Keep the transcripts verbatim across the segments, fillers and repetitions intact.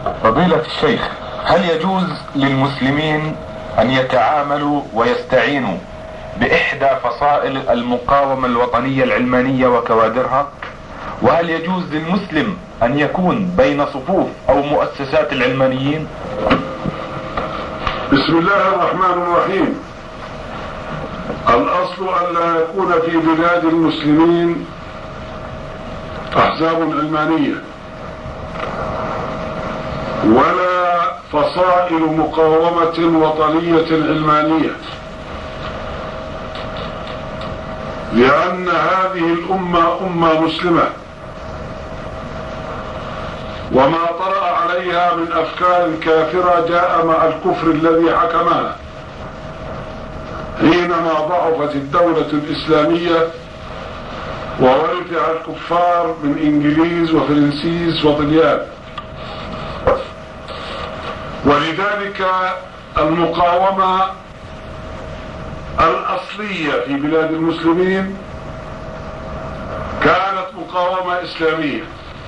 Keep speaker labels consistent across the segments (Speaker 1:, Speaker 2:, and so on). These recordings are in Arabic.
Speaker 1: فضيلة الشيخ، هل يجوز للمسلمين أن يتعاملوا ويستعينوا بإحدى فصائل المقاومة الوطنية العلمانية وكوادرها؟ وهل يجوز للمسلم أن يكون بين صفوف أو مؤسسات العلمانيين؟
Speaker 2: بسم الله الرحمن الرحيم. الأصل أن لا يكون في بلاد المسلمين أحزاب علمانية ولا فصائل مقاومة وطنية علمانية، لأن هذه الأمة أمة مسلمة، وما طرأ عليها من أفكار كافرة جاء مع الكفر الذي حكمها حينما ضعفت الدولة الإسلامية وورثها الكفار من إنجليز وفرنسيس وطليان. ولذلك المقاومة الأصلية في بلاد المسلمين كانت مقاومة إسلامية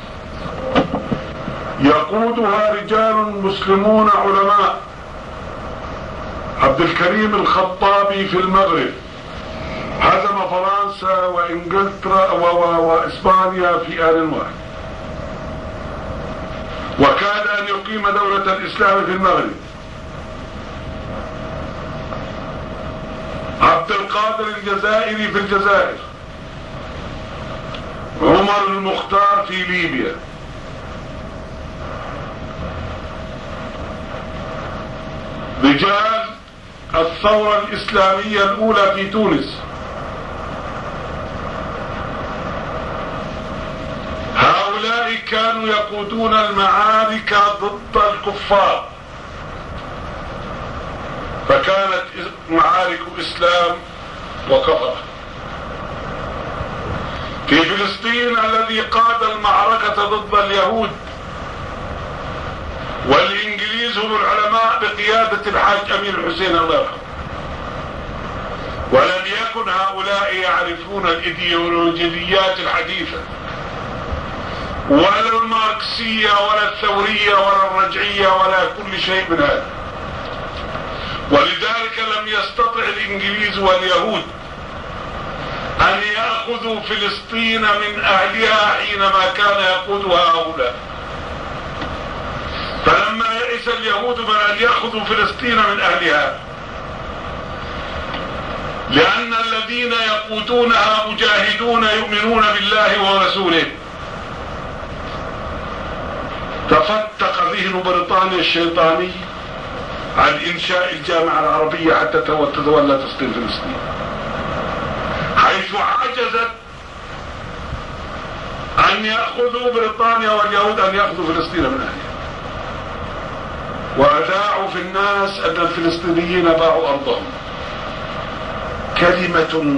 Speaker 2: يقودها رجال مسلمون علماء. عبد الكريم الخطابي في المغرب هزم فرنسا وإنجلترا وإسبانيا في آن واحد، وكاد أن يقيم دولة الإسلام في المغرب. عبد القادر الجزائري في الجزائر، عمر المختار في ليبيا، رجال الثورة الإسلامية الأولى في تونس، هؤلاء كانوا يقودون المعارك ضد الكفار، فكانت معارك إسلام وكفر. في فلسطين الذي قاد المعركة ضد اليهود والإنجليز هم العلماء بقيادة الحاج أمين الحسين الله يرحمه، ولم يكن هؤلاء يعرفون الإيديولوجيات الحديثة ولا الماركسية ولا الثورية ولا الرجعية ولا كل شيء من هذا. ولذلك لم يستطع الإنجليز واليهود أن يأخذوا فلسطين من أهلها حينما كان يقودها هؤلاء. فلما يئس اليهود من أن يأخذوا فلسطين من أهلها، لأن الذين يقودونها مجاهدون يؤمنون بالله ورسوله، تفتق ذهن بريطانيا الشيطاني عن إنشاء الجامعة العربية حتى تتولى تسليم فلسطين، حيث عجزت أن يأخذوا بريطانيا واليهود أن يأخذوا فلسطين من أهلها، وأذاعوا في الناس أن الفلسطينيين باعوا أرضهم. كلمة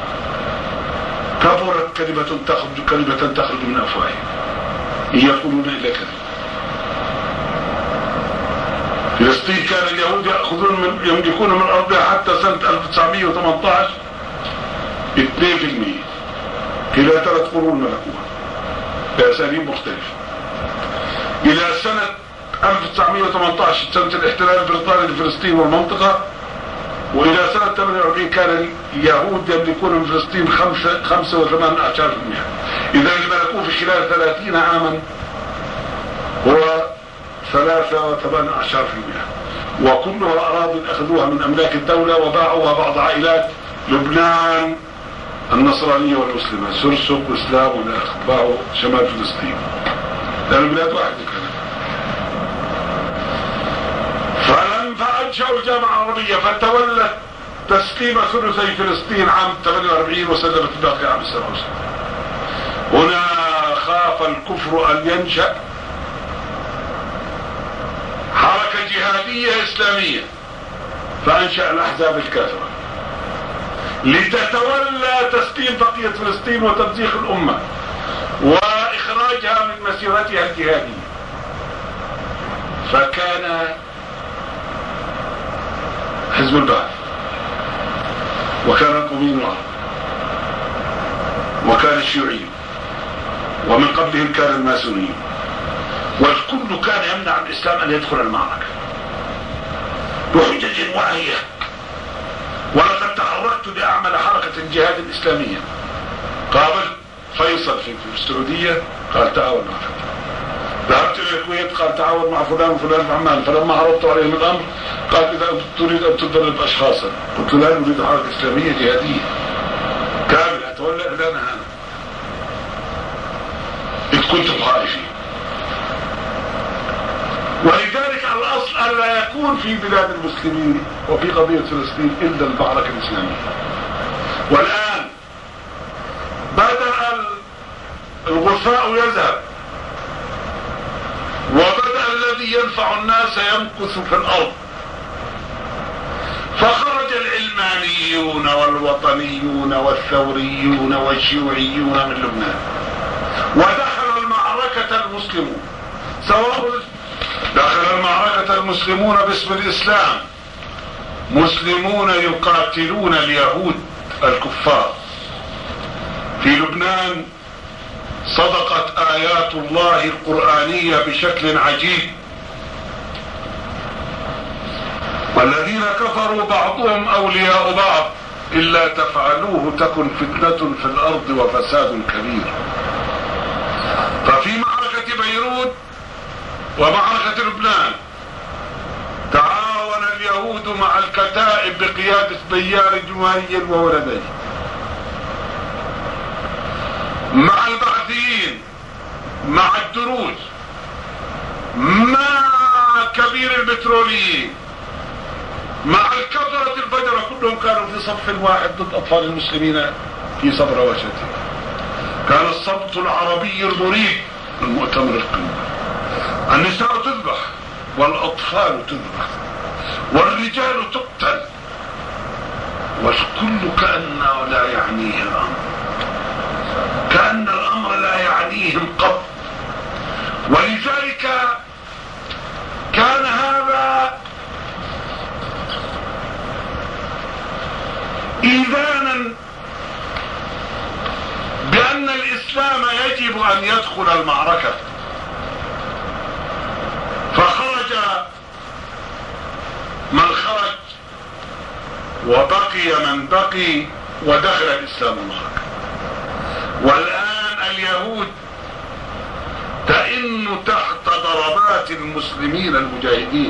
Speaker 2: كبرت، كلمة تخرج كلمة تخرج من أفواههم إن يقولون إلا كذب. فلسطين كان اليهود يأخذون من يملكون من أرضها حتى سنة ألف وتسعمئة وثمانية عشر اثنين بالمئة، إلى ثلاث قرون ملكوها بأساليب مختلفة. إلى سنة ألف وتسعمئة وثمانية عشر سنة الاحتلال البريطاني لفلسطين والمنطقة، وإلى سنة ثمانية وأربعين كان اليهود يملكون من فلسطين خمسة وثمانية عشر بالمئة. إذا اللي ملكوه في خلال ثلاثين عاما هو ثلاثة وثمانية عشر بالمئة، وكلها أراضي أخذوها من أملاك الدولة وباعوها بعض عائلات لبنان النصرانية والمسلمة، سرسك وإسلام والآخر، باعوا شمال فلسطين لأن بلاد واحدة كانت. فلم فأنشأوا الجامعة العربية فتولت تسليم ثلثي فلسطين عام ثمانية وأربعين وسلمت الباقي عام سبعة وسبعين. هنا خاف الكفر أن ينشأ حركة جهادية إسلامية، فأنشأ الأحزاب الكافرة لتتولى تسليم بقية فلسطين وتمزيق الأمة وإخراجها من مسيرتها الجهادية. فكان حزب البعث، وكان القوميون العرب، وكان الشيوعي، ومن قبلهم كان الماسونيين، والكل كان كان يمنع الإسلام أن يدخل المعركة بحجج واهية. ولقد تحركت لأعمل حركة جهاد إسلامية، قابلت فيصل في السعودية قال تعاون معك، ذهبت إلى الكويت قال تعاون مع فلان وفلان في عمان، فلما عرضت عليهم الأمر قال إذا تريد أن تدرب أشخاصا، قلت لا نريد حركة إسلامية جهادية كاملة تولى إعلانها أنا إذ كنتم خائفين. ولذلك الأصل أن لا يكون في بلاد المسلمين وفي قضية فلسطين إلا المعركة الإسلامية. والآن بدأ الغثاء يذهب، وبدأ الذي ينفع الناس يمكث في الأرض، فخرج العلمانيون والوطنيون والثوريون والشيوعيون من لبنان، ودخل المعركة المسلمون، سواء دخل المعركة المسلمون باسم الإسلام، مسلمون يقاتلون اليهود الكفار. في لبنان صدقت آيات الله القرآنية بشكل عجيب، والذين كفروا بعضهم أولياء بعض إلا تفعلوه تكن فتنة في الأرض وفساد كبير. ففي معركة بيروت ومعركة لبنان تعاون اليهود مع الكتائب بقيادة بيار جمهري وولديه، مع البعثيين، مع الدروز، مع كبير البتروليين، مع الكفرة الفجرة، كلهم كانوا في صف واحد ضد أطفال المسلمين في صبر وشتي. كان الصوت العربي المريب المؤتمر القمة، النساء تذبح والأطفال تذبح والرجال تقتل، والكل كأنه لا يعنيه الأمر، كأن الأمر لا يعنيهم قط. ولذلك كان هذا إيذانا بأن الإسلام يجب أن يدخل المعركة. فخرج من خرج وبقي من بقي ودخل الإسلام المعركة. والآن اليهود تئن تحت ضربات المسلمين المجاهدين،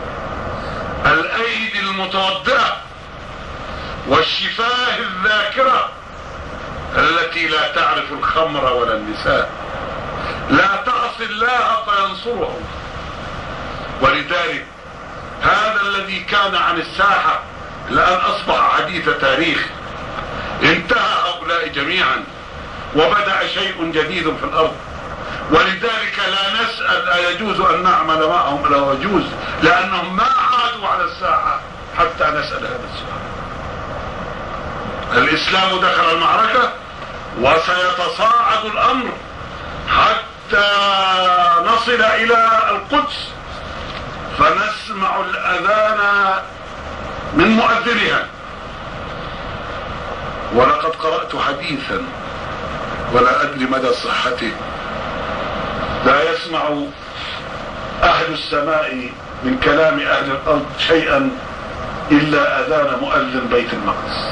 Speaker 2: الأيدي المتوضئة والشفاه الذاكرة التي لا تعرف الخمر ولا النساء، لا تعصي الله فينصرهم. ولذلك هذا الذي كان عن الساحة الآن أصبح حديث تاريخ، انتهى هؤلاء جميعا وبدأ شيء جديد في الأرض. ولذلك لا نسأل أيجوز أن نعمل معهم، لا يجوز، لأنهم ما عادوا على الساحة حتى نسأل هذا السؤال. الإسلام دخل المعركة وسيتصاعد الأمر حتى نصل إلى القدس فنسمع الأذان من مؤذنها. ولقد قرأت حديثا ولا أدري مدى صحته، لا يسمع أهل السماء من كلام أهل الأرض شيئا إلا أذان مؤذن بيت المقدس.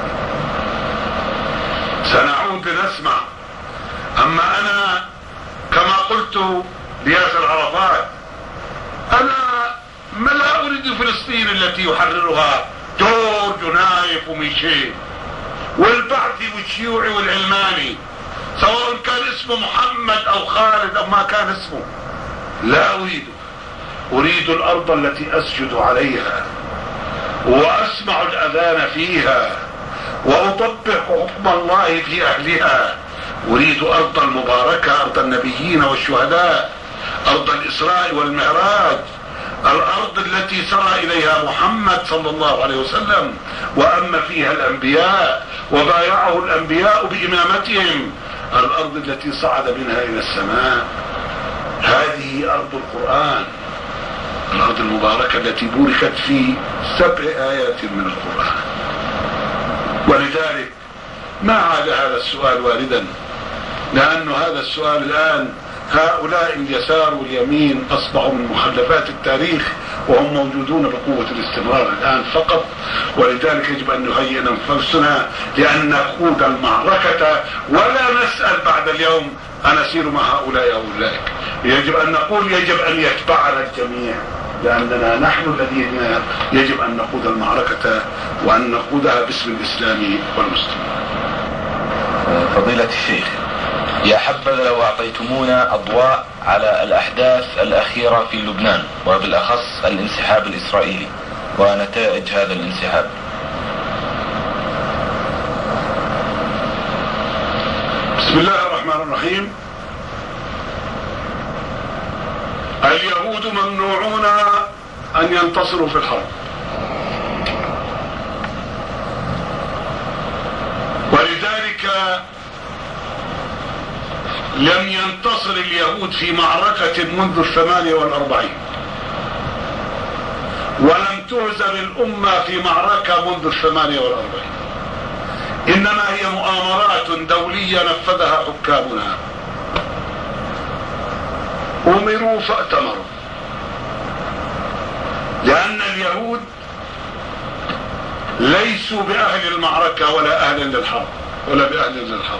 Speaker 2: سنعود لنسمع. أما أنا كما قلت لياسر عرفات، أنا ما لا أريد فلسطين التي يحررها جورج نايف وميشيل والبعثي والشيوعي والعلماني، سواء كان اسمه محمد أو خالد أو ما كان اسمه، لا أريده. أريد الأرض التي أسجد عليها وأسمع الأذان فيها وأطبق حكم الله في أهلها. أريد أرض المباركة، أرض النبيين والشهداء، أرض الإسراء والمعراج، الأرض التي سرى إليها محمد صلى الله عليه وسلم وأما فيها الأنبياء وبايعه الأنبياء بإمامتهم، الأرض التي صعد منها إلى السماء. هذه أرض القرآن، الأرض المباركة التي بوركت في سبع آيات من القرآن. ولذلك ما عاد هذا السؤال واردا، لأن هذا السؤال الآن هؤلاء اليسار واليمين أصبحوا من مخلفات التاريخ، وهم موجودون بقوة الاستمرار الآن فقط. ولذلك يجب أن نهيئ أنفسنا لأن نخوض المعركة ولا نسأل بعد اليوم أنسير مع هؤلاء أو أولئك. يجب أن نقول يجب أن يتبعنا الجميع، لأننا نحن الذين يجب أن نخوض المعركة وأن نخوضها باسم الإسلام والمسلمين.
Speaker 1: فضيلة الشيخ، يا حبذا لو أعطيتمونا أضواء على الأحداث الأخيرة في لبنان، وبالأخص الانسحاب الإسرائيلي ونتائج هذا الانسحاب.
Speaker 2: بسم الله الرحمن الرحيم. اليهود ممنوعون أن ينتصروا في الحرب، ولذلك لم ينتصر اليهود في معركة منذ الثمانية والأربعين، ولم تهزم الأمة في معركة منذ الثمانية والأربعين، إنما هي مؤامرات دولية نفذها حكامنا، أمروا فأتمروا، لأن اليهود ليسوا بأهل المعركة ولا أهل للحرب ولا بأهل للحرب.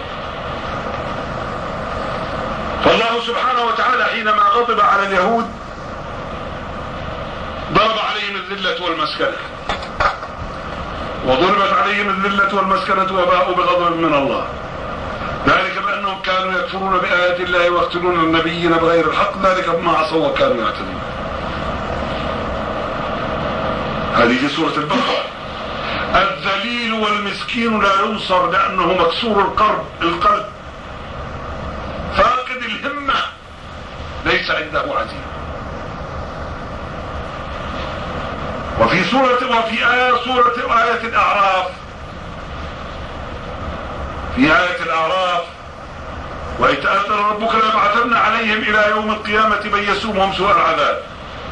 Speaker 2: فالله سبحانه وتعالى حينما غضب على اليهود ضرب عليهم الذلة والمسكنة، وضربت عليهم الذلة والمسكنة وباءوا بغضب من الله، ذلك بأنهم كانوا يكفرون بآيات الله ويقتلون النبيين بغير الحق، ذلك بما عصوا وكانوا يعتدون. هذه في سورة البقرة. الذليل والمسكين لا ينصر لأنه مكسور القلب القلب فاقد الهمة، ليس عنده عزيمة. وفي سورة وفي آية سورة آية الأعراف، في آية الأعراف وإذ تأذن ربك ليبعثن عليهم إلى يوم القيامة من يسومهم سوء العذاب.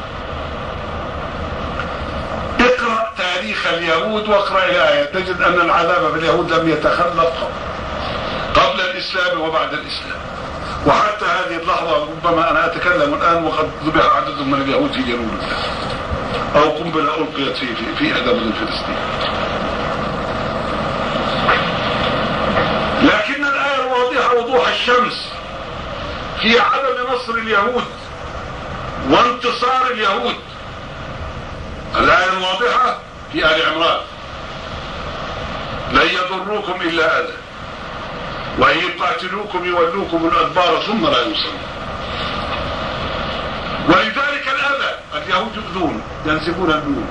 Speaker 2: اقرأ تاريخ اليهود واقرأ الآية تجد أن العذاب في اليهود لم يتخلف قبل الإسلام وبعد الإسلام، وحتى هذه اللحظة ربما أنا أتكلم الآن وقد ذبح عدد من اليهود في جنوب لبنان، أو قنبلة ألقيت في في في إحدى مدن فلسطين. لكن الآية الواضحة وضوح الشمس في عدم نصر اليهود وانتصار اليهود. الآية الواضحة في آل عمران: لن يضروكم إلا أذى وإن يقاتلوكم يولوكم الأدبار ثم لا ينصرون. ولذلك الأذى، اليهود يؤذون، ينسفون البيوت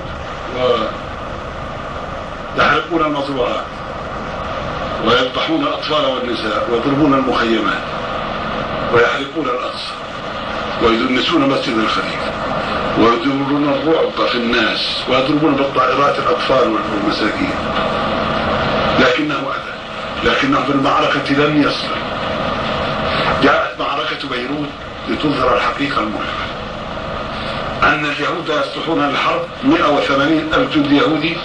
Speaker 2: ويحرقون المزروعات ويذبحون الأطفال والنساء ويضربون المخيمات ويحرقون الأقصى ويدنسون مسجد الخليفة ويدورون الرعب في الناس ويضربون بالطائرات الأطفال والمساكين. لكنه أذى، لكنه في المعركة لم يصل. جاءت معركة بيروت لتظهر الحقيقة المؤلمة أن اليهود يصلحون للحرب. مئة وثمانين ألف جندي يهودي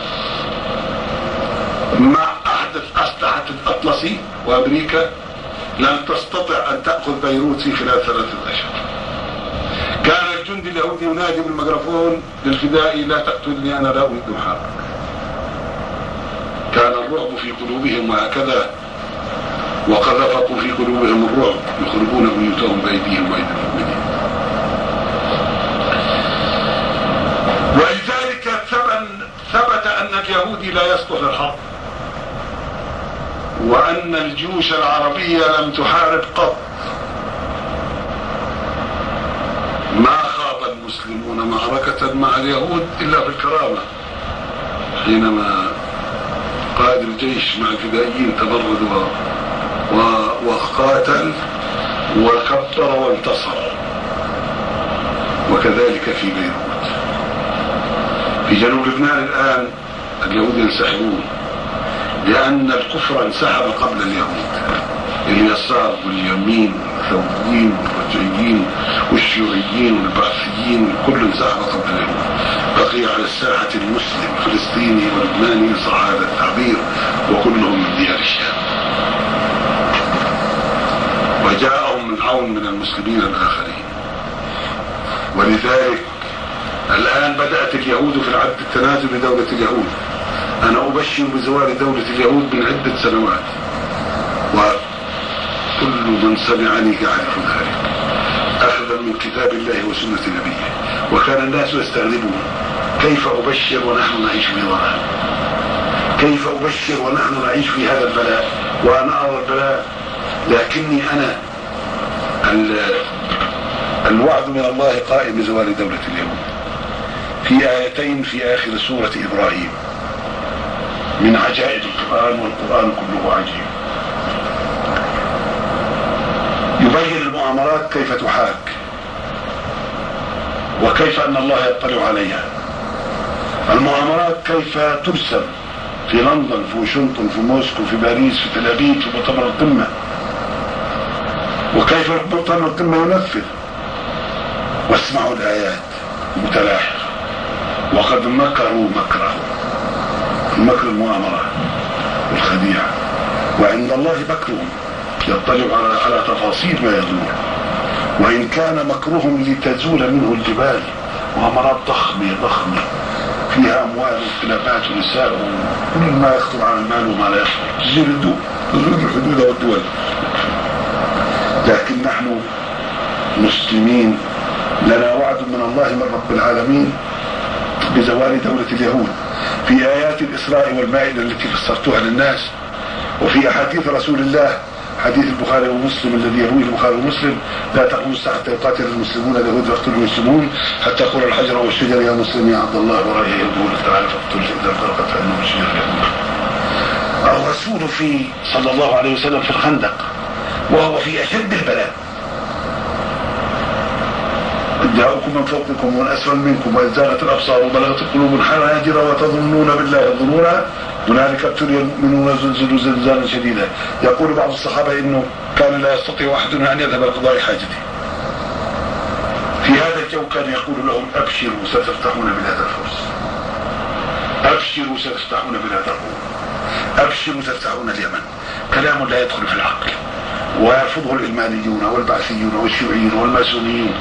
Speaker 2: مع أحدث أسلحة الأطلسي وأمريكا لن تستطع أن تأخذ بيروت في خلال ثلاثة أشهر. كان الجندي اليهودي ينادي بالميكروفون للفدائي: لا تقتلني أنا لا أريد الحرب. كان الرعب في قلوبهم وهكذا، وقذفوا في قلوبهم الرعب يخربون بيوتهم بأيديهم وأيدي المؤمنين. ولذلك ثبت أن اليهودي لا يصلح للحرب، وأن الجيوش العربية لم تحارب قط. ما خاض المسلمون معركة مع اليهود إلا في الكرامة، حينما قائد الجيش مع الفدائيين تمرد وقاتل وكبر وانتصر. وكذلك في بيروت. في جنوب لبنان الآن اليهود ينسحبون لأن الكفر انسحب قبل اليهود. اليسار واليمين والثوريين والرجعيين والشيوعيين والبعثيين كل انسحب قبل اليهود. بقي على الساحة المسلم فلسطيني ولبناني صح هذا التعبير، وكلهم من ديار الشام. وجاءهم من عون من المسلمين الآخرين. ولذلك الآن بدأت اليهود في العد التنازل لدولة اليهود. أنا أبشر بزوال دولة اليهود من عدة سنوات، وكل من سمعني يعرف ذلك، أخذا من كتاب الله وسنة نبيه. وكان الناس يستغربون كيف أبشر ونحن نعيش في ضلال، كيف أبشر ونحن نعيش في هذا البلاء وأنا أرى البلاء. لكني أنا الوعد من الله قائم بزوال دولة اليهود في آيتين في آخر سورة إبراهيم من عجائب القرآن، والقرآن كله عجيب. يبين المؤامرات كيف تحاك وكيف أن الله يطلع عليها. المؤامرات كيف ترسم في لندن، في واشنطن، في موسكو، في باريس، في تل أبيب، في مؤتمر القمة، وكيف مؤتمر القمة ينفذ. واسمعوا الآيات متلاحقة. وقد مكروا مكره، المكر المؤامرة والخديعة، وعند الله مكرهم يطلع على على تفاصيل ما يدور. وإن كان مكرهم لتزول منه الجبال، مؤامرات ضخمة ضخمة فيها أموال واختلافات ونساء وكل ما يخطر على المال وما لا يخطر، تزيل الدول، تزيل الحدود والدول. لكن نحن مسلمين لنا وعد من الله من رب العالمين بزوال دولة اليهود في آيات الإسراء والمائدة التي فسرتها للناس، وفي أحاديث رسول الله، حديث البخاري ومسلم الذي يرويه البخاري ومسلم: لا تقوم الساعة حتى يقاتل المسلمون اليهود فيقتلوا المسلمون حتى يقول الحجر والشجر يا مسلم يا عبد الله ورأي يهود تعالى فاقتل إذا فرقت فإنه الشجر اليهود. الرسول في صلى الله عليه وسلم في الخندق وهو في أشد البلاء: قد جاءوكم من فوقكم ومن أسفل منكم وإذ زاغت الأبصار وبلغت القلوب الحناجر وتظنون بالله الظنونا هنالك ابتلي المؤمنون وزلزلوا زلزالا شديدا. يقول بعض الصحابة إنه كان لا يستطيع أحدنا أن يذهب لقضاء حاجته. في هذا الجو كان يقول لهم: أبشروا ستفتحون بلاد الفرس، أبشروا ستفتحون بلاد الروم، أبشروا ستفتحون اليمن. كلام لا يدخل في العقل، ويرفضه العلمانيون والبعثيون والشيوعيون والماسونيون.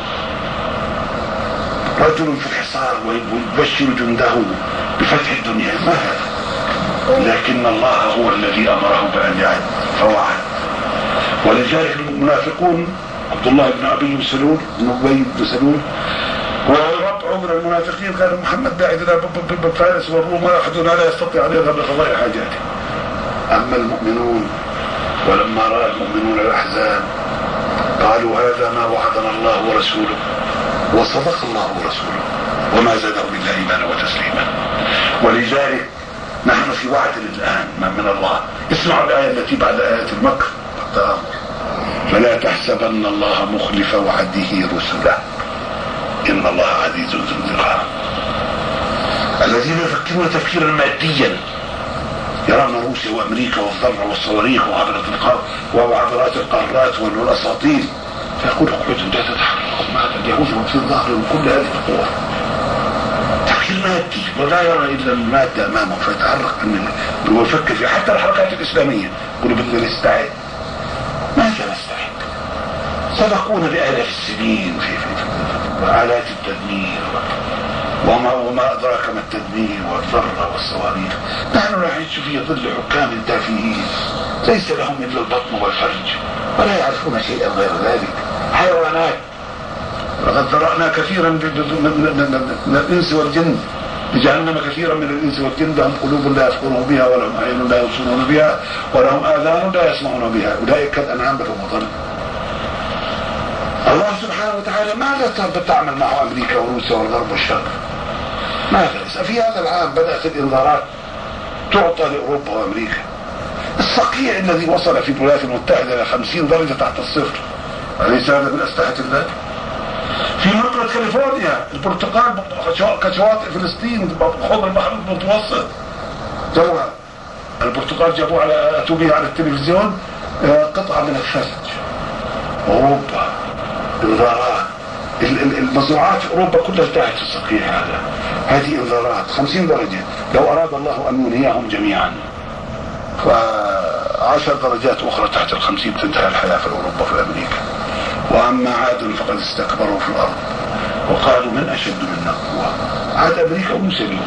Speaker 2: رجل في الحصار ويبشر جنده بفتح الدنيا، ما هذا؟ لكن الله هو الذي أمره بأن يعد فوعد. ولذلك المنافقون عبد الله بن أبي بن سلول بن أبي بن سلول ورب عمر المنافقين قال: محمد داعي بفارس والروم أحدنا لا يستطيع أن يذهب لقضاء حاجاته. أما المؤمنون ولما رأى المؤمنون الأحزاب قالوا: هذا ما وعدنا الله ورسوله وصدق الله ورسوله وما زادهم إلا إيمانا وتسليما. ولذلك نحن في وعد الآن من الله. اسمعوا الآية التي بعد آية المكر والتآمر: فلا تحسبن الله مخلف وعده رسله إن الله عزيز ذو انتقام. الذين يفكرون تفكيرا ماديا يرون روسيا وأمريكا والذرة والصواريخ وعبرات القارات والأساطيل، فيقول: اقعدوا لا تتحركوا، ماذا اليهود في الظهر من كل هذه القوى. تفكير مادي ولا يرى إلا المادة أمامه فيتحرك ويفكر فيه. حتى الحركات الإسلامية يقولوا: بدنا نستعد. ماذا نستعد؟ سبقونا بآلاف السنين في, في, في آلات التدمير وما, وما أدراك ما التدمير والذرة والصواريخ. نحن نعيش في ظل حكام تافهين ليس لهم إلا البطن والفرج ولا يعرفون شيئا غير ذلك، حيوانات. لقد ذرأنا كثيرا من الإنس والجن لجهنم كثيرا من الإنس والجن لهم قلوب لا يفقهون بها ولهم أعين لا يبصرون بها ولهم آذان لا يسمعون بها أولئك كالأنعام بل هم أضل. الله سبحانه وتعالى ماذا تعمل معه أمريكا وروسيا والغرب والشرق؟ ماذا؟ في هذا العام بدأت الإنذارات تعطى لأوروبا وأمريكا. الصقيع الذي وصل في الولايات المتحدة إلى خمسين درجة تحت الصفر، أليس هذا من أسلحة الله؟ في منطقة كاليفورنيا البرتقال كشواطئ فلسطين خضر البحر المتوسط جوها البرتقال جابوه على أتوا به على التلفزيون قطعة من الثلج. أوروبا انذارات، المزروعات في أوروبا كلها انتهت في الصقيع هذا. هذه انذارات خمسين درجة، لو أراد الله أن ينهيهم جميعا فعشر درجات أخرى تحت الخمسين تنتهي الحياة في أوروبا في أمريكا. وأما عاد فقد استكبروا في الأرض وقالوا من أشد منا قوة. عاد أمريكا ومسلمين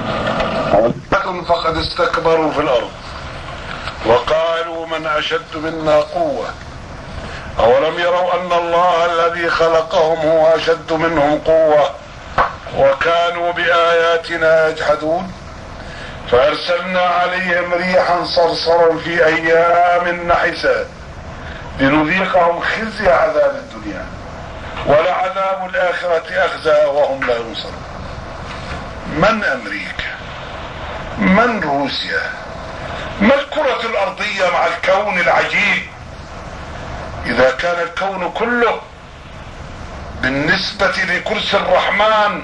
Speaker 2: فقد استكبروا في الأرض وقالوا من أشد منا قوة أولم يروا أن الله الذي خلقهم هو أشد منهم قوة وكانوا بآياتنا يجحدون. فأرسلنا عليهم ريحا صرصرا في أيام نحسات لنذيقهم خزي عذاب الدنيا ولعذاب الآخرة أخزى وهم لا ينصرون. من أمريكا؟ من روسيا؟ ما الكرة الأرضية مع الكون العجيب؟ إذا كان الكون كله بالنسبة لكرسي الرحمن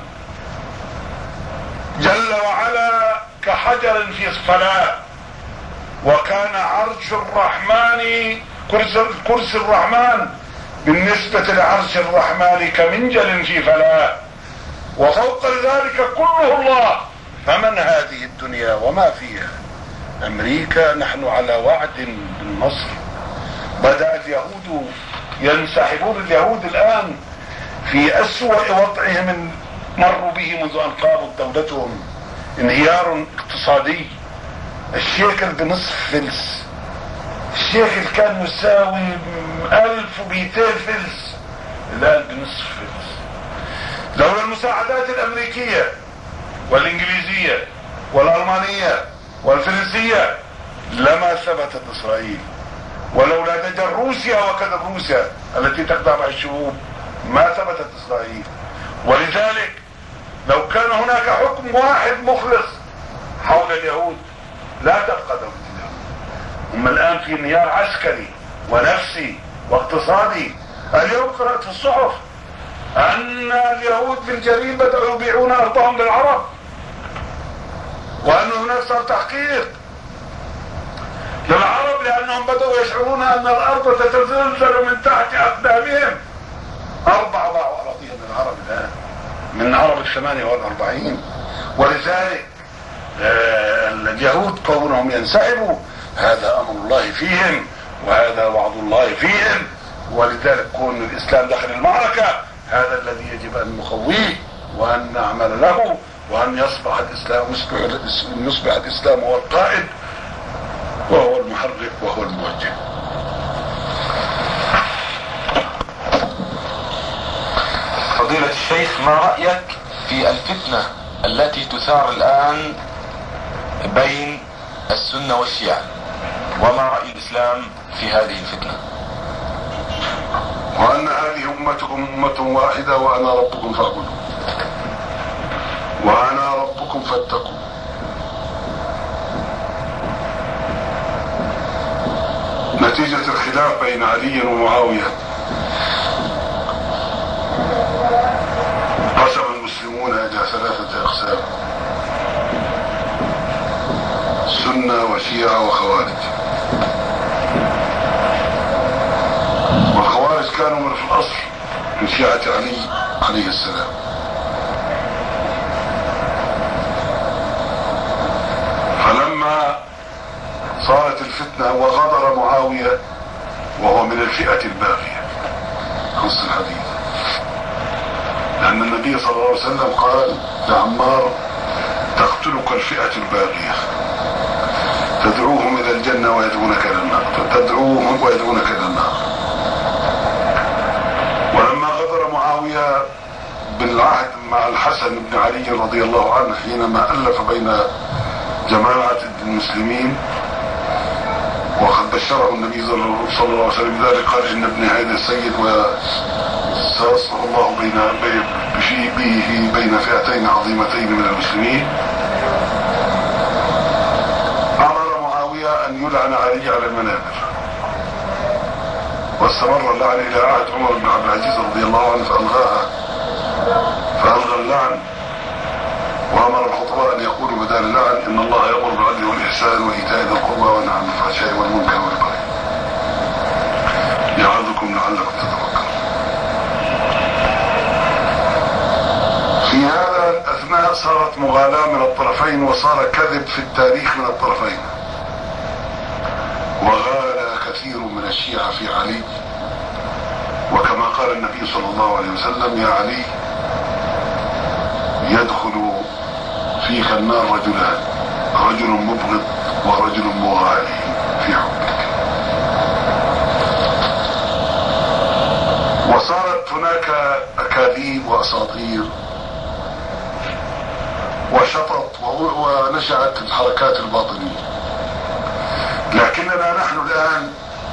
Speaker 2: جل وعلا كحجر في فلاة، وكان عرش الرحمن كرسي الرحمن بالنسبة لعرش الرحمن كمنجل في فلاة، وفوق ذلك كله الله. فمن هذه الدنيا وما فيها؟ أمريكا نحن على وعد بالنصر. بدأ اليهود ينسحبون، اليهود الآن في أسوأ وضعهم مروا به منذ أن قامت دولتهم، انهيار اقتصادي. الشيكل بنصف فلس، الشيكل كان يساوي ألف ومئتين فلس، الآن بنصف فلس. لولا المساعدات الأمريكية والإنجليزية والألمانية والفرنسية لما ثبتت إسرائيل، ولولا دجل روسيا وكذا روسيا التي تخدع مع الشعوب ما ثبتت إسرائيل. ولذلك لو كان هناك حكم واحد مخلص حول اليهود لا تبقى دولة اليهود. هم الآن في انهيار عسكري ونفسي واقتصادي. اليوم قرأت في الصحف أن اليهود في الجليل بدأوا يبيعون أرضهم للعرب، وأن هناك صار تحقيق للعرب لأنهم بدأوا يشعرون أن الأرض تتزلزل من تحت أقدامهم. أربع باعوا أراضيهم للعرب الآن من عرب الثمانية والأربعين. ولذلك آه اليهود كونهم ينسحبوا هذا أمر الله فيهم وهذا وعد الله فيهم. ولذلك كون الإسلام داخل المعركة هذا الذي يجب أن نقويه وأن نعمل له، وأن يصبح الإسلام يصبح الإسلام هو القائد وهو المحرك وهو الموجه.
Speaker 1: فضيلة الشيخ، ما رأيك في الفتنة التي تثار الآن بين السنة والشيعة، وما رأي الإسلام في هذه الفتنة؟
Speaker 2: وأن هذه أمتكم أمة واحدة وأنا ربكم فاعبدوا وأنا ربكم فاتقوا. نتيجة الخلاف بين علي ومعاوية قسم المسلمون إلى ثلاثة أقسام: سنة وشيعة وخوارج. والخوارج كانوا من في الأصل من شيعة علي عليه السلام. فلما صارت الفتنة وغدر معاوية وهو من الفئة الباغية نص الحديث، لأن النبي صلى الله عليه وسلم قال لعمار: تقتلك الفئة الباغية تدعوهم إلى الجنة ويدعونك إلى النار، تدعوهم ويدعونك إلى النار. ولما غدر معاوية بالعهد مع الحسن بن علي رضي الله عنه حينما ألف بين جماعة المسلمين وقد بشره النبي صلى الله عليه وسلم ذلك، قال: إن ابن هذا السيد وسيصلح الله بين به بين فئتين عظيمتين من المسلمين. أمر معاوية أن يلعن علي على المنابر، واستمر اللعن إلى عهد عمر بن عبد العزيز رضي الله عنه فألغاها فألغى اللعن، وأمر الخطباء أن يقولوا بدال اللعن: إن الله يأمر بالعدل والإحسان وإيتاء ذي القربى وينهى عن الفحشاء والمنكر والبغي يعظكم لعلكم تتفكرون. في هذا الأثناء صارت مغالاة من الطرفين وصار كذب في التاريخ من الطرفين، وغال كثير من الشيعة في علي وكما قال النبي صلى الله عليه وسلم: يا علي يدخل فيك النار رجلان، رجل مبغض ورجل مغالي في حبك. وصارت هناك أكاذيب وأساطير وشطط ونشأت الحركات الباطنية، لكننا نحن الآن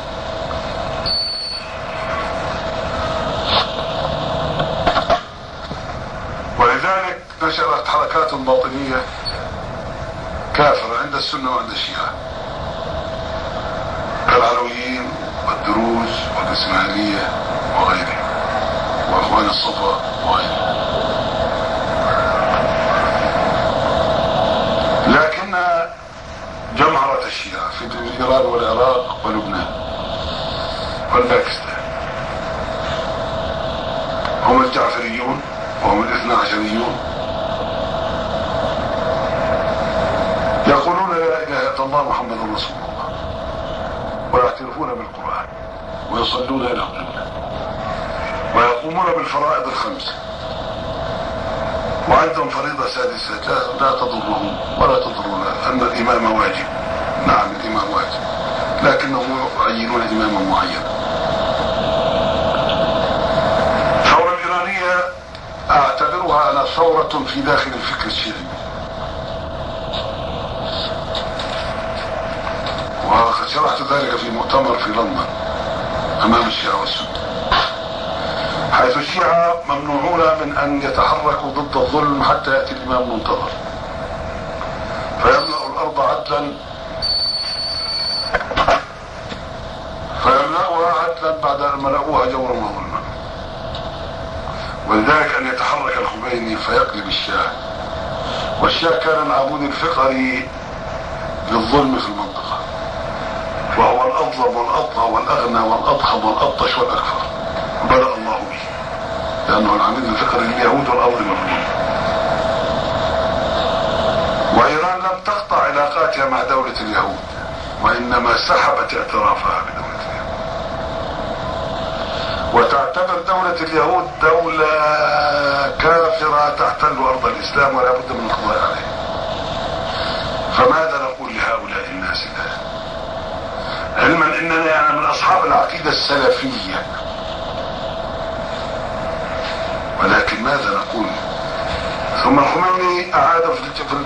Speaker 2: ولذلك نشأت حركات باطنية كافرة عند السنة وعند الشيعة كالعلويين والدروز والإسماعيلية وغيرهم وأخوان الصفا وغيرهم. لكن جمهرة الشيعة في إيران والعراق ولبنان والباكستان هم الجعفريون وهم الاثنى عشريون، يقولون لا إله إلا الله محمد رسول الله، ويعترفون بالقرآن ويصلون إلى القبلة ويقومون بالفرائض الخمس، وعندهم فريضة سادسة لا تضرهم ولا تضرنا، أن الإمام واجب. نعم الإمام واجب، لكنهم يعينون إماما معينا. الثورة الإيرانية أعتبرها أنا ثورة في داخل الفكر الشيعي، وقد شرحت ذلك في مؤتمر في لندن أمام الشيعة والسنة، حيث الشيعة ممنوعون من أن يتحركوا ضد الظلم حتى يأتي الإمام المنتظر فيملأ الأرض عدلا فيملأها عدلا بعد أن ملأوها جورا وظلما. ولذلك أن يتحرك الخميني فيقلب الشاه، والشاه كان العمود الفقري للظلم في المنطقة، وهو الأظلم والأطغى والأغنى والأضخم والأبطش والأكثر، بدأ الله به لأنه العمود الفقري لليهود والأظلم في المنطقة. وإيران لم تقطع علاقاتها مع دولة اليهود، وإنما سحبت اعترافها بدولة اليهود، وتعتبر دولة اليهود دولة كافرة تحتل أرض الإسلام ولا بد من القضاء عليها. فماذا نقول لهؤلاء الناس الآن؟ علما أننا يعني من أصحاب العقيدة السلفية، ولكن ماذا نقول؟ ثم الخميني أعاد في في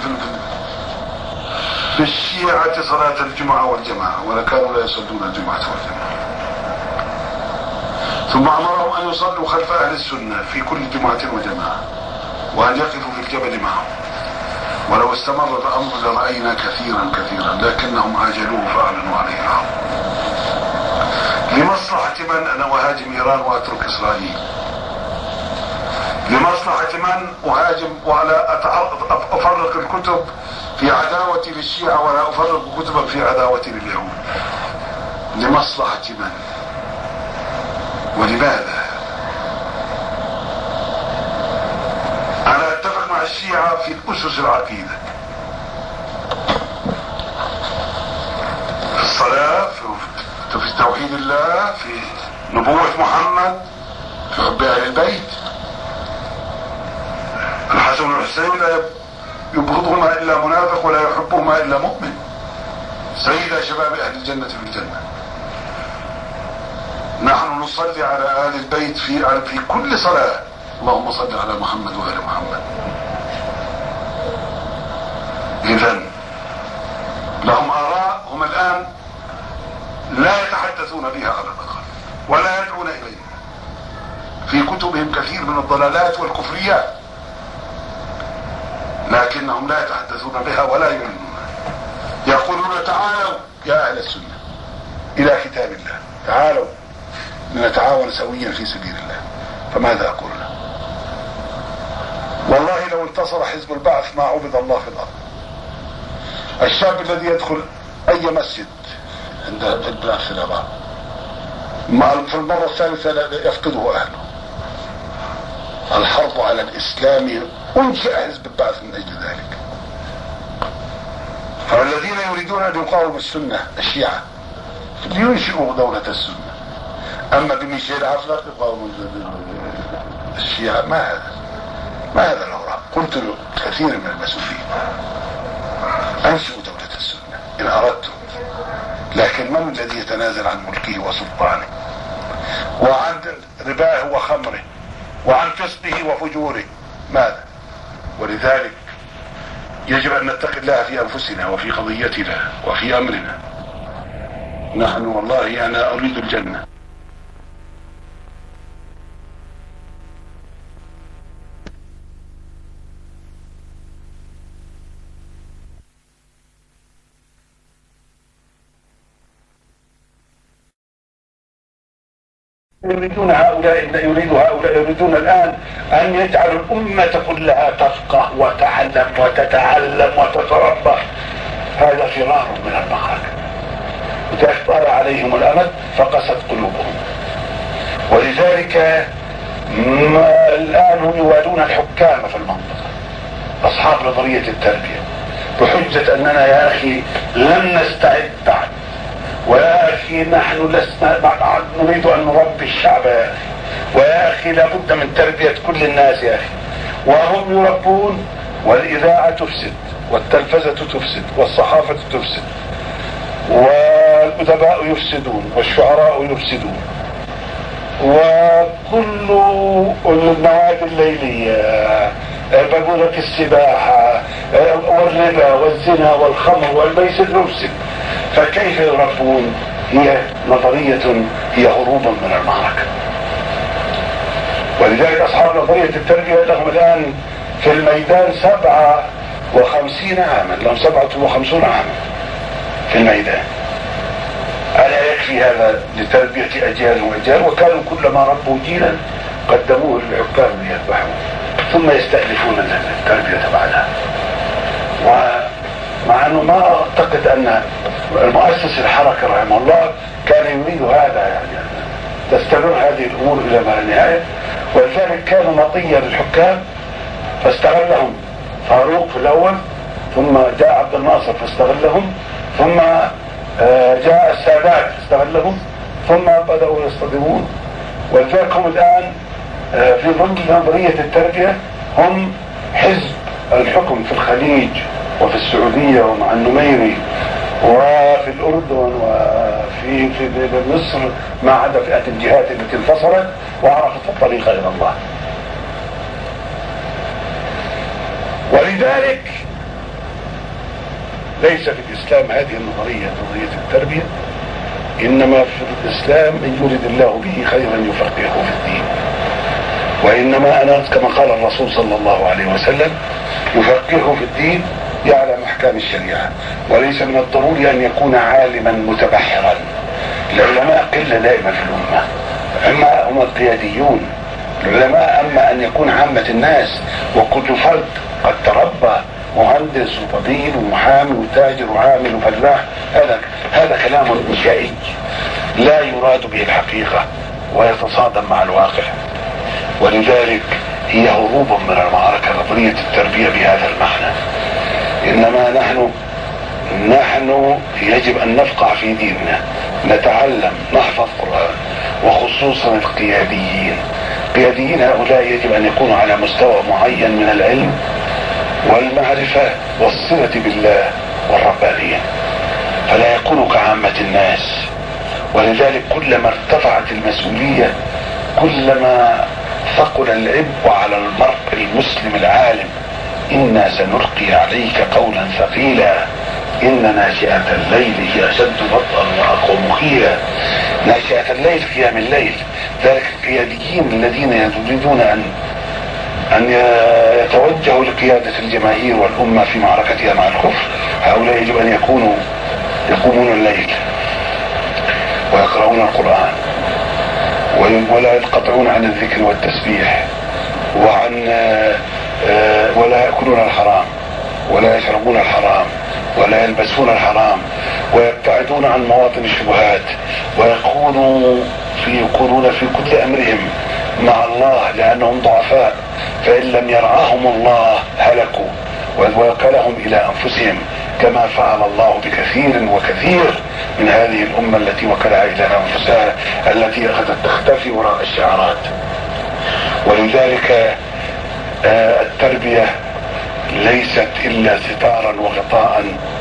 Speaker 2: في الشيعة صلاة الجمعة والجماعة، ولا كانوا لا يصلون الجمعة والجماعة. ثم أمرهم أن يصلوا خلف أهل السنة في كل جمعة وجماعة، وأن يقفوا في الجبل معهم. ولو استمر الأمر لرأينا كثيرا كثيرا، لكنهم عاجلوه فأعلنوا عليه الحرب. لمصلحة من أنا أهاجم إيران وأترك إسرائيل؟ لمصلحة من أهاجم ولا أفرق الكتب في عداوتي للشيعة ولا أفرق كتبا في عداوتي لليهود؟ لمصلحة من؟ ولماذا؟ أنا أتفق مع الشيعة في الأسس العقيدة، في الصلاة، في توحيد الله، في نبوة محمد، في حب أهل البيت. الحسن والحسين لا يبغضهما إلا منافق ولا يحبهما إلا مؤمن، سيد شباب أهل الجنة في الجنة. نحن نصلي على أهل البيت في في كل صلاة، اللهم صل على محمد وآل محمد. إذن لهم آراء هم الآن لا يتحدثون بها على الأقل ولا يدعون إليها، في كتبهم كثير من الضلالات والكفريات، لكنهم لا يتحدثون بها ولا يعلنونها. يقولون تعالوا يا أهل السنة إلى كتاب الله، تعالوا لنتعاون سويا في سبيل الله. فماذا أقول له؟ والله لو انتصر حزب البعث ما عبد الله في الأرض. الشاب الذي يدخل أي مسجد عند البلاد في العراق في المرة الثالثة يفقده أهله. الحرب على الإسلام أنشأ حزب البعث من أجل ذلك. فالذين يريدون أن يقاوموا السنة الشيعة لينشئوا دولة السنة.
Speaker 3: اما بميشيل عفلق قوم الشيعة ما هذا ما هذا الهراء. قلت له كثير من المسؤولين انشئوا دولة السنة ان اردتم، لكن من الذي يتنازل عن ملكه وسلطانه وعن رباه وخمره وعن فسقه وفجوره؟ ماذا؟ ولذلك يجب ان نتقي الله في انفسنا وفي قضيتنا وفي امرنا. نحن والله انا اريد الجنة.
Speaker 4: يريدون هؤلاء يريد هؤلاء يريدون الآن أن يجعلوا الأمة كلها تفقه وتعلم وتتعلم وتتربى. هذا فرار من المخاطر. إذا طال عليهم الأمد فقست قلوبهم. ولذلك الآن هم يوالون الحكام في المنطقة أصحاب نظرية التربية بحجة أننا يا أخي لن نستعد بعد، ويا أخي نحن لسنا بعد نريد أن نربي الشعب يا أخي، ويا أخي لابد من تربية كل الناس يا أخي. وهم يربون والإذاعة تفسد والتلفزة تفسد والصحافة تفسد والأدباء يفسدون والشعراء يفسدون وكل النوادي الليلية بقولة السباحة والربا والزنا والخمر والميسر يفسد. فكيف يربون؟ هي نظرية هي هروب من المعركة. ولذلك أصحاب نظرية التربية لهم الآن في الميدان سبعة وخمسين عاما، لهم سبعة وخمسون عاما في الميدان. ألا يكفي هذا لتربية أجيال وأجيال؟ وكانوا كلما ربوا جيلا قدموه للحكام ليذبحوه ثم يستألفون التربية بعدها. ومع أنه ما أعتقد أن المؤسس الحركة رحمه الله كان يريد هذا، يعني تستمر هذه الأمور إلى ما لا نهاية. ولذلك كانوا مطية للحكام فاستغلهم فاروق في الأول، ثم جاء عبد الناصر فاستغلهم، ثم جاء السادات فاستغلهم، ثم بدأوا يصطدمون. ولذلك هم الآن في ظل نظرية التربية هم حزب الحكم في الخليج وفي السعودية ومع النميري وفي الأردن وفي في مصر، ما عدا فئة الجهات التي انفصلت وعرفت الطريق إلى الله. ولذلك ليس في الإسلام هذه النظرية نظرية التربية، إنما في الإسلام من يريد الله به خيرا يفقهه في الدين. وإنما أنا كما قال الرسول صلى الله عليه وسلم يفقهه في الدين يعلم أحكام الشريعة، وليس من الضروري أن يكون عالما متبحرا. العلماء قلة دائما في الأمة، أما هم القياديون. العلماء أما أن يكون عامة الناس وكل فرد قد تربى مهندس وطبيب ومحامي وتاجر وعامل وفلاح، هذا هذا كلام إنشائي لا يراد به الحقيقة ويتصادم مع الواقع. ولذلك هي هروب من المعركة نظرية التربية بهذا المعنى. إنما نحن نحن يجب أن نفقه في ديننا، نتعلم، نحفظ قرآن، وخصوصا القياديين. القياديين هؤلاء يجب أن يكونوا على مستوى معين من العلم والمعرفة والصلة بالله والربانية، فلا يكونوا كعامة الناس. ولذلك كلما ارتفعت المسؤولية كلما ثقل العبء على المرء المسلم العالم. إنا سنلقي عليك قولا ثقيلا إن ناشئة الليل هي أشد وطئا وأقوم قيلا. ناشئة الليل قيام الليل. ذلك القياديين الذين يريدون أن أن يتوجهوا لقيادة الجماهير والأمة في معركتها مع الكفر، هؤلاء يجب أن يكونوا يقومون الليل ويقرؤون القرآن ولا ينقطعون عن الذكر والتسبيح وعن ولا يأكلون الحرام ولا يشربون الحرام ولا يلبسون الحرام ويبتعدون عن مواطن الشبهات، ويكونوا في يكونون في كل أمرهم مع الله لأنهم ضعفاء، فإن لم يرعاهم الله هلكوا ووكلهم إلى أنفسهم كما فعل الله بكثير وكثير من هذه الأمة التي وكلها إلى أنفسها، التي أخذت تختفي وراء الشعارات. ولذلك التربية ليست إلا ستارا وغطاء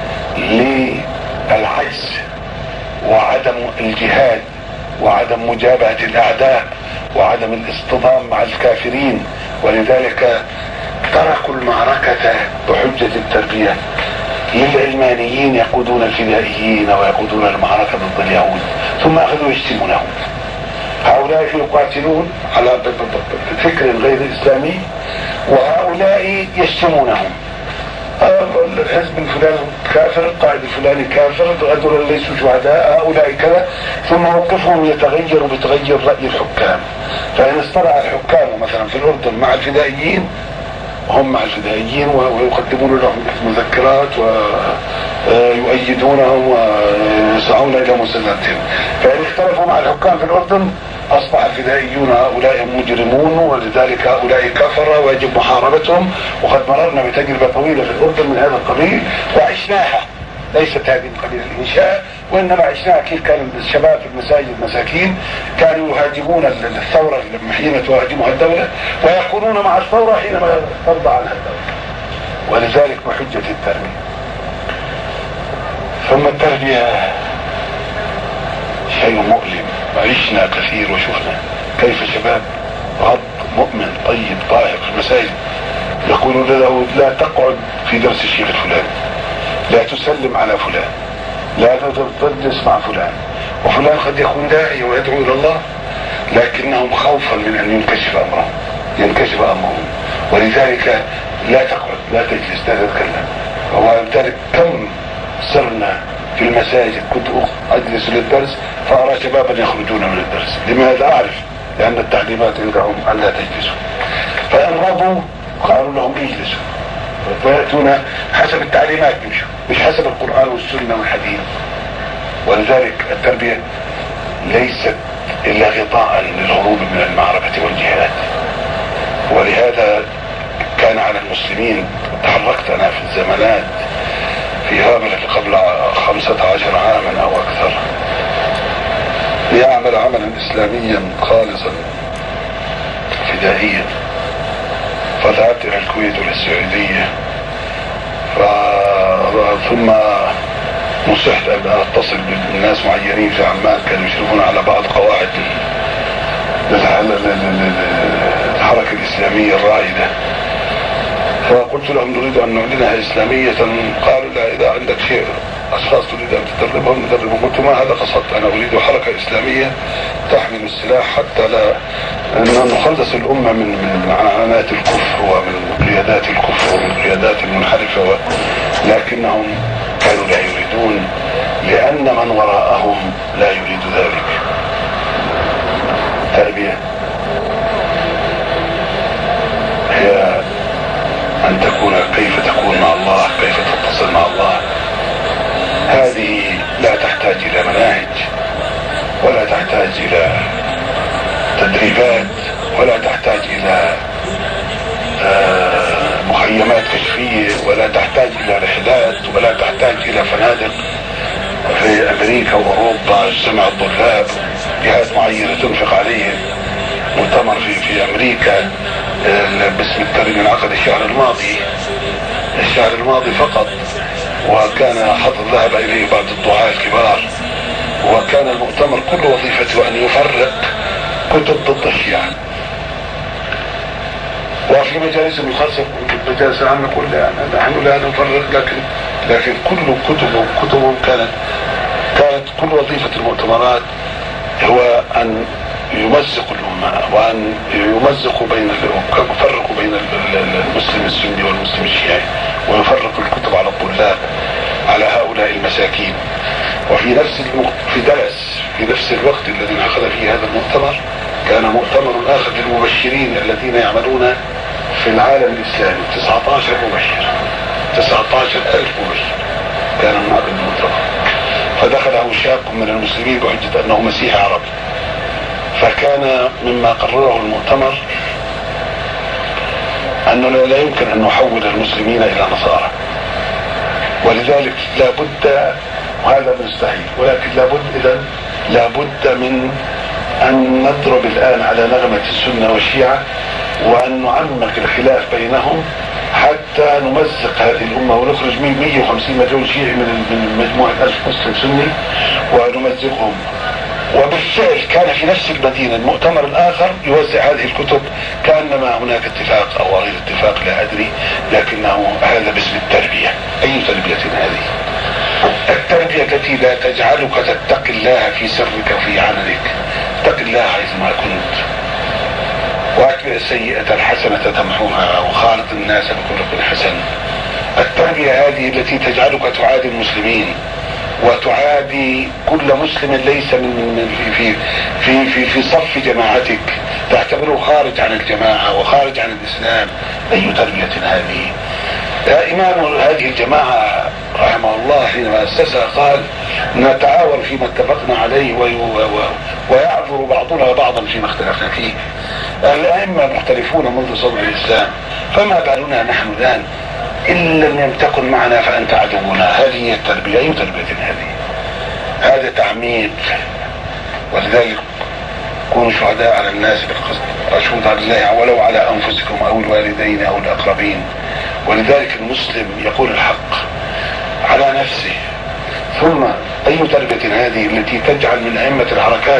Speaker 4: للعجز وعدم الجهاد وعدم مجابهة الأعداء وعدم الاصطدام مع الكافرين. ولذلك تركوا المعركة بحجة التربية للعلمانيين يقودون الفدائيين ويقودون المعركة ضد اليهود، ثم أخذوا يشتمونهم. هؤلاء يقاتلون على فكر غير إسلامي وهؤلاء يشتمونهم. الحزب الفلاني كافر، القائد الفلاني كافر، هؤلاء ليسوا شهداء، هؤلاء كذا، ثم موقفهم يتغير بتغير رأي الحكام. فإن اصطلح الحكام مثلا في الأردن مع الفدائيين، هم مع الفدائيين ويقدمون لهم مذكرات ويؤيدونهم ويسعون إلى مساندتهم. فإن اختلفوا مع الحكام في الأردن أصبح الفدائيون هؤلاء مجرمون، ولذلك هؤلاء كفر ويجب محاربتهم. وقد مررنا بتجربة طويلة في الأردن من هذا القبيل وعشناها، ليست هذه من قبيل الإنشاء وإنما عشناها. كيف كان الشباب في المساجد المساكين كانوا يهاجمون الثورة حين تهاجمها الدولة، ويكونون مع الثورة حينما ترضى عنها الدولة. ولذلك بحجة التربية. ثم التربية شيء مؤلم، عشنا كثير وشفنا كيف شباب غض مؤمن طيب طاهر في المساجد يقولون له لا تقعد في درس الشيخ الفلاني، لا تسلم على فلان، لا تجلس مع فلان، وفلان قد يكون داعي ويدعو إلى الله، لكنهم خوفا من أن ينكشف أمرهم ينكشف أمرهم ولذلك لا تقعد، لا تجلس، لا تتكلم. ولذلك كم صرنا في المساجد كنت أجلس للدرس فأرى شبابا يخرجون من الدرس. لماذا؟ أعرف، لأن التعليمات عندهم أن لا تجلسوا. فإن رضوا قالوا لهم اجلسوا، فيأتون حسب التعليمات يمشوا، مش حسب القرآن والسنة والحديث. ولذلك التربية ليست إلا غطاء للهروب من المعركة والجهاد. ولهذا كان على المسلمين، تحركت أنا في الزمانات في هاملة قبل خمسة عشر عاما أو أكثر ليعمل عملا إسلاميا خالصا فدائيا، فذهبت إلى الكويت والسعودية، ثم نصحت أن أتصل بالناس معينين في عمان كانوا يشرفون على بعض قواعد الحركة الإسلامية الرائدة، فقلت لهم نريد أن نعلنها إسلامية. قالوا لا، إذا عندك شيء أشخاص تريد أن تدربهم ندربهم. قلت ما هذا قصدت، أنا أريد حركة إسلامية تحمل السلاح حتى لا نخلص الأمة من من عنانات الكفر ومن قيادات الكفر ومن قيادات المنحرفة و... لكنهم كانوا لا يريدون، لأن من وراءهم لا يريد ذلك. تربية هي أن تكون كيف تكون مع الله، كيف تتصل مع الله. هذه لا تحتاج إلى مناهج ولا تحتاج إلى تدريبات ولا تحتاج إلى مخيمات كشفية ولا تحتاج إلى رحلات ولا تحتاج إلى فنادق. في أمريكا وأوروبا اجتمع الطلاب جهات معينة تنفق عليهم مؤتمر في في أمريكا باسم التربية انعقد الشهر الماضي الشهر الماضي فقط، وكان حضر ذهب إليه بعض الدعاة الكبار، وكان المؤتمر كل وظيفته أن يفرق كتب ضد الشيعة. وفي مجالسهم الخاصة مجالس العامة نقول لا، نحن لا نفرق، لكن لكن كل كتبهم كتبهم كانت كانت كل وظيفة المؤتمرات هو أن يمزق الأمة وأن يمزقوا بين يفرقوا بين المسلم السني والمسلم الشيعي، ويفرقوا الكتب على الطلاب على هؤلاء المساكين. وفي نفس الوقت في درس في نفس الوقت الذي انعقد فيه هذا المؤتمر كان مؤتمر آخر للمبشرين الذين يعملون في العالم الإسلامي، تسعة عشر مبشر تسعة عشر ألف مبشر كان هذا المؤتمر. فدخله شاب من المسلمين بحجة أنه مسيحي عربي، فكان مما قرره المؤتمر أنه لا يمكن أن نحول المسلمين إلى نصارى، ولذلك لابد، وهذا مستحيل، ولكن لابد إذن لابد من أن نضرب الآن على نغمة السنة والشيعة، وأن نعمق الخلاف بينهم حتى نمزق هذه الأمة ونخرج من مئة وخمسين مليون شيعي من مجموعة ألف مسلم سني ونمزقهم. وبالفعل كان في نفس المدينة المؤتمر الآخر يوزع هذه الكتب، كأنما هناك اتفاق أو غير اتفاق لا أدري، لكنه هذا باسم التربية. أي تربية هذه؟ التربية التي لا تجعلك تتقي الله في سرك وفي علنك، اتق الله حيثما كنت، واتبع السيئة الحسنة تمحوها، وخالط الناس بخلق حسن. التربية هذه التي تجعلك تعادي المسلمين وتعادي كل مسلم ليس من في في في في صف جماعتك، تعتبره خارج عن الجماعة وخارج عن الإسلام. أي تربية هذه؟ يا إمام هذه الجماعة رحمه الله حينما أسسها قال: نتعاون فيما اتفقنا عليه ويعذر بعضنا بعضا فيما اختلفنا فيه. الأئمة مختلفون منذ صدر الإسلام، فما بالنا نحن الآن؟ إن لم تكن معنا فأنت عدونا. هذه هي التربية. أي تربية هذه؟ هذا تعميق. ولذلك كونوا شهداء على الناس بالقسط، أشهد على الله ولو على أنفسكم أو الوالدين أو الأقربين. ولذلك المسلم يقول الحق على نفسه. ثم أي تربية هذه التي تجعل من أئمة الحركات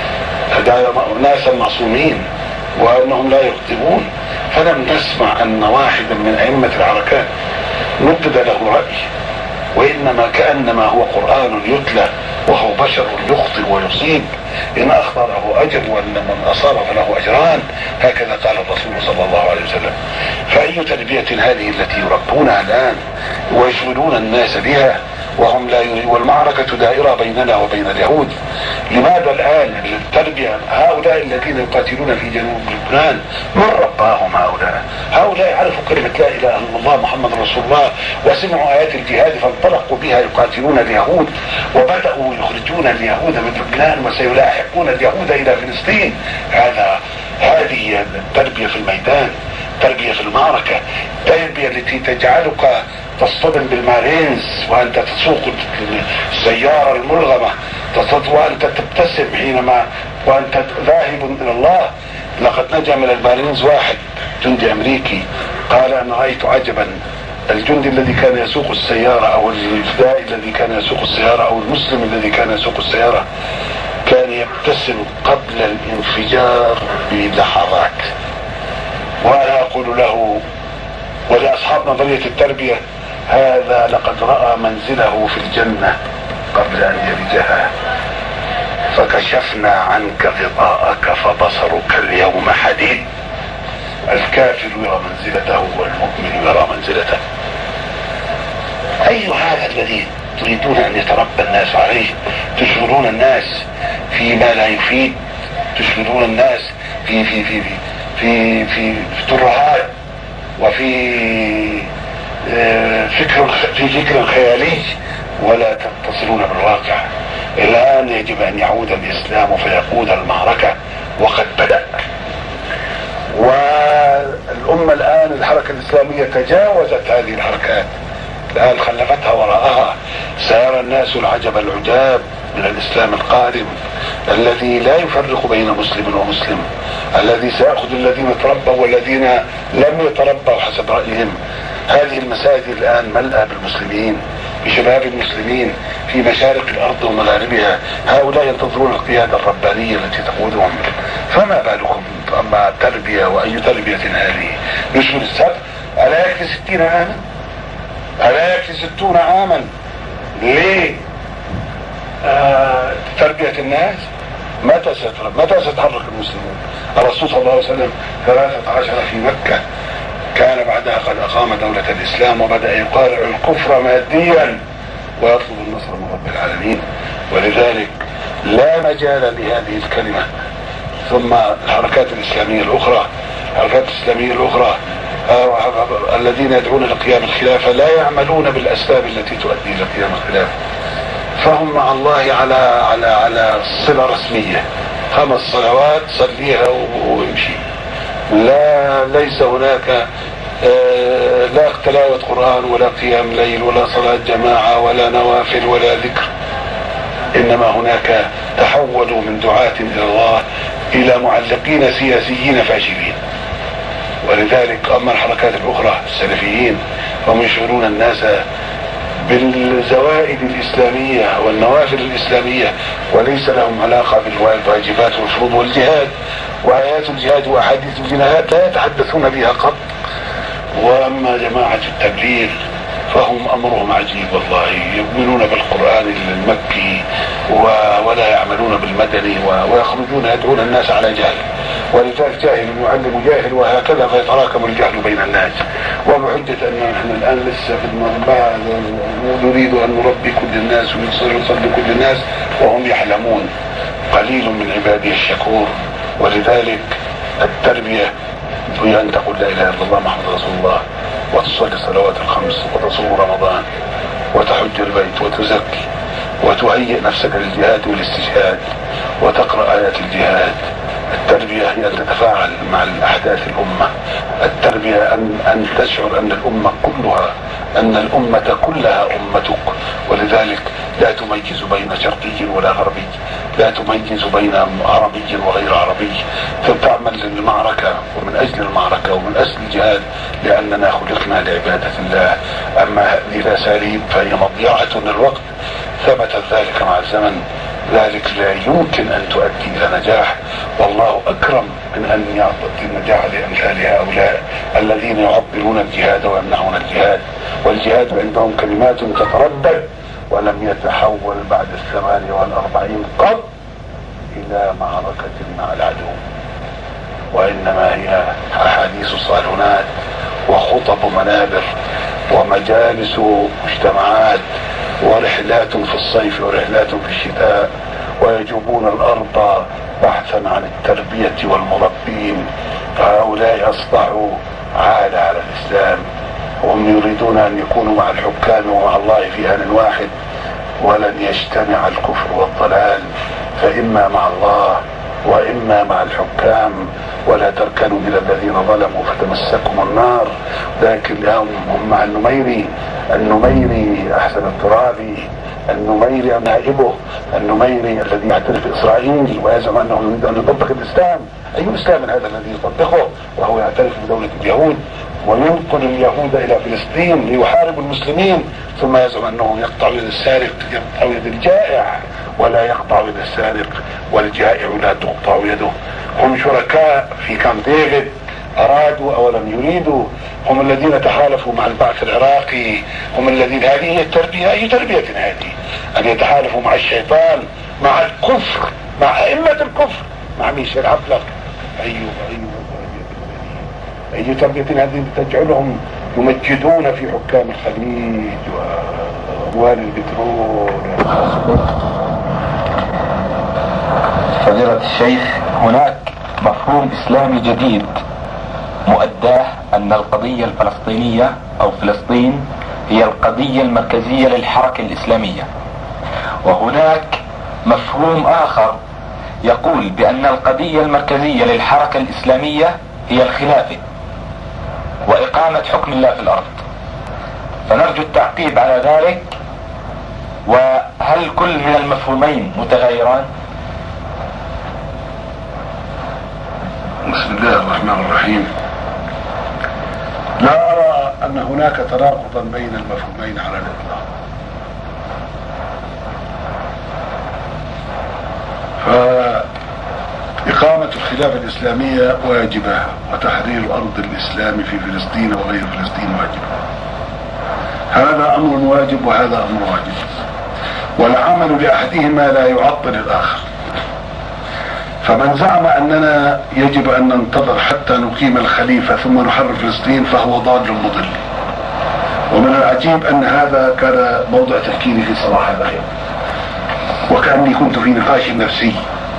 Speaker 4: ناسا معصومين وأنهم لا يخطئون؟ فلم نسمع أن واحدا من أئمة الحركات ندد له رأي، وإنما كأنما هو قرآن يتلى وهو بشر يخطئ ويصيب، إن أخطأه أجر وإن من أصاب فله أجران. هكذا قال الرسول صلى الله عليه وسلم. فأي تربية هذه التي يربونها الآن ويشغلون الناس بها وهم لا يريد، والمعركة دائرة بيننا وبين اليهود. لماذا الآن التربية؟ هؤلاء الذين يقاتلون في جنوب لبنان من رباهم؟ هؤلاء هؤلاء عرفوا كلمة لا إله إلا الله محمد رسول الله، وسمعوا آيات الجهاد فانطلقوا بها يقاتلون اليهود، وبدأوا يخرجون اليهود من لبنان وسيلاحقون اليهود إلى فلسطين. هذا هذه التربية في الميدان، تربية في المعركة، التربية التي تجعلك تصطدم بالمارينز وأنت تسوق السيارة الملغمة، وأنت تبتسم حينما وأنت ذاهب إلى الله. لقد نجا من المارينز واحد جندي أمريكي قال: أنا رأيت عجبا، الجندي الذي كان يسوق السيارة أو الفدائي الذي كان يسوق السيارة أو المسلم الذي كان يسوق السيارة كان يبتسم قبل الانفجار بلحظات. وأنا أقول له ولأصحاب نظرية التربية: هذا لقد رأى منزله في الجنة قبل أن يلجها، فكشفنا عنك غطاءك فبصرك اليوم حديد. الكافر يرى منزلته والمؤمن يرى منزلته. أي هذا الذي تريدون أن يتربى الناس عليه؟ تشغلون الناس فيما لا يفيد، تشغلون الناس في في في في في في, في ترهات وفي فكر في فكر خيالي، ولا تتصلون بالواقع. الآن يجب أن يعود الإسلام فيقود المعركة، وقد بدأ. والأمة الآن الحركة الإسلامية تجاوزت هذه الحركات، الآن خلفتها وراءها. سيرى الناس العجب العجاب من الإسلام القادم الذي لا يفرق بين مسلم ومسلم، الذي سيأخذ الذين تربوا والذين لم يتربوا حسب رأيهم. هذه المساجد الآن ملأى بالمسلمين، بشباب المسلمين في مشارق الأرض ومغاربها. هؤلاء ينتظرون القيادة الربانية التي تقودهم، فما بالكم أما تربية؟ وأي تربية هذه؟ نشغل السبت. ألا يكفي ستين عاما؟ ألا يكفي ستون عاما؟ ليه آه تربية الناس؟ متى ستتربى؟ متى سيتحرك المسلمون؟ الرسول صلى الله عليه وسلم ثلاثة عشر في مكة، كان بعدها قد أقام دولة الإسلام وبدأ يقارع الكفر ماديا ويطلب النصر من رب العالمين. ولذلك لا مجال لهذه الكلمة. ثم الحركات الإسلامية الأخرى الحركات الإسلامية الأخرى آه الذين يدعون لقيام الخلافة لا يعملون بالأسباب التي تؤدي إلى قيام الخلافة، فهم مع الله على على على صلة رسمية، خمس صلوات صليها وامشي. لا ليس هناك آه لا تلاوة قرآن ولا قيام ليل ولا صلاة جماعة ولا نوافل ولا ذكر، إنما هناك تحولوا من دعاة إلى الله إلى معلقين سياسيين فاشلين. ولذلك أما الحركات الأخرى السلفيين فهم يشغلون الناس بالزوائد الإسلامية والنوافل الإسلامية، وليس لهم علاقة بالواجبات والفروض والجهاد، وآيات الجهاد وأحاديث الجهاد لا يتحدثون بها قط. وأما جماعة التبليغ فهم أمرهم عجيب والله، يؤمنون بالقرآن المكي ولا يعملون بالمدني، ويخرجون يدعون الناس على جهل. ولذلك جاهل يعلم جاهل، وهكذا فيتراكم الجهل بين الناس. وبحجة أن نحن الآن لسه في المربع نريد أن نربي كل الناس ونصلي كل الناس وهم يحلمون، قليل من عبادي الشكور. ولذلك التربية هي أن تقول لا إله إلا الله محمد رسول الله، وتصلي الصلوات الخمس، وتصوم رمضان، وتحج البيت، وتزكي، وتهيئ نفسك للجهاد والاستشهاد، وتقرأ آيات الجهاد. التربية هي أن تتفاعل مع الأحداث الأمة. التربية أن, أن تشعر أن الأمة كلها أن الأمة كلها أمتك، ولذلك لا تميز بين شرقي ولا غربي، لا تميز بين عربي وغير عربي، فتعمل للمعركة ومن أجل المعركة ومن أجل الجهاد، لأننا خلقنا لعبادة الله. أما هذه الأساليب فهي مضيعة للوقت، ثبت ذلك مع الزمن، ذلك لا يمكن أن تؤدي إلى نجاح. والله أكرم من أن يعطي النجاح لأمثال هؤلاء الذين يعبرون الجهاد ويمنعون الجهاد، والجهاد عندهم كلمات تتردد ولم يتحول بعد الثمانية والأربعين قط إلى معركة مع العدو، وإنما هي أحاديث صالونات وخطب منابر ومجالس مجتمعات ورحلات في الصيف ورحلات في الشتاء، ويجوبون الأرض بحثا عن التربية والمربين. هؤلاء أصبحوا عالة على الإسلام، وهم يريدون أن يكونوا مع الحكام ومع الله في آن واحد، ولن يجتمع الكفر والضلال، فإما مع الله وإما مع الحكام، ولا تركنوا إلى الذين ظلموا فتمسكم النار. لكن هم مع النميري، النميري أحسن الترابي، النميري نائبه، النميري الذي يعترف بإسرائيل ويزعم أنه يريد أن يطبق الإسلام. أي إسلام هذا الذي يطبقه وهو يعترف بدولة اليهود وينقل اليهود إلى فلسطين ليحارب المسلمين، ثم يزعم أنه يقطع يد السارق، يقطع يد الجائع ولا يقطع يد السارق، والجائع لا تقطع يده. هم شركاء في كامب ديفيد، أرادوا أو لم يريدوا، هم الذين تحالفوا مع البعث العراقي، هم الذين، هذه هي التربية. أي تربية هذه؟ أن يتحالفوا مع الشيطان، مع الكفر، مع أئمة الكفر، مع ميشيل عفلق. أي أي تربية هذه تجعلهم يمجدون في حكام الخليج وأموال البترول.
Speaker 1: فضيلة الشيخ، هناك مفهوم إسلامي جديد مؤداه أن القضية الفلسطينية أو فلسطين هي القضية المركزية للحركة الإسلامية، وهناك مفهوم آخر يقول بأن القضية المركزية للحركة الإسلامية هي الخلافة وإقامة حكم الله في الأرض، فنرجو التعقيب على ذلك. وهل كل من المفهومين متغيران؟
Speaker 4: بسم الله الرحمن الرحيم. لا أرى أن هناك تناقضا بين المفهومين على الإطلاق، فإقامة الخلافة الإسلامية واجبة، وتحرير أرض الإسلام في فلسطين وغير فلسطين واجب. هذا أمر واجب وهذا أمر واجب، والعمل لأحدهما لا يعطل الآخر. فمن زعم أننا يجب أن ننتظر حتى نقيم الخليفة ثم نحرر فلسطين فهو ضال مضل. ومن العجيب أن هذا كان موضع تفكيري في صباح هذا اليوم، وكأني كنت في نقاش نفسي.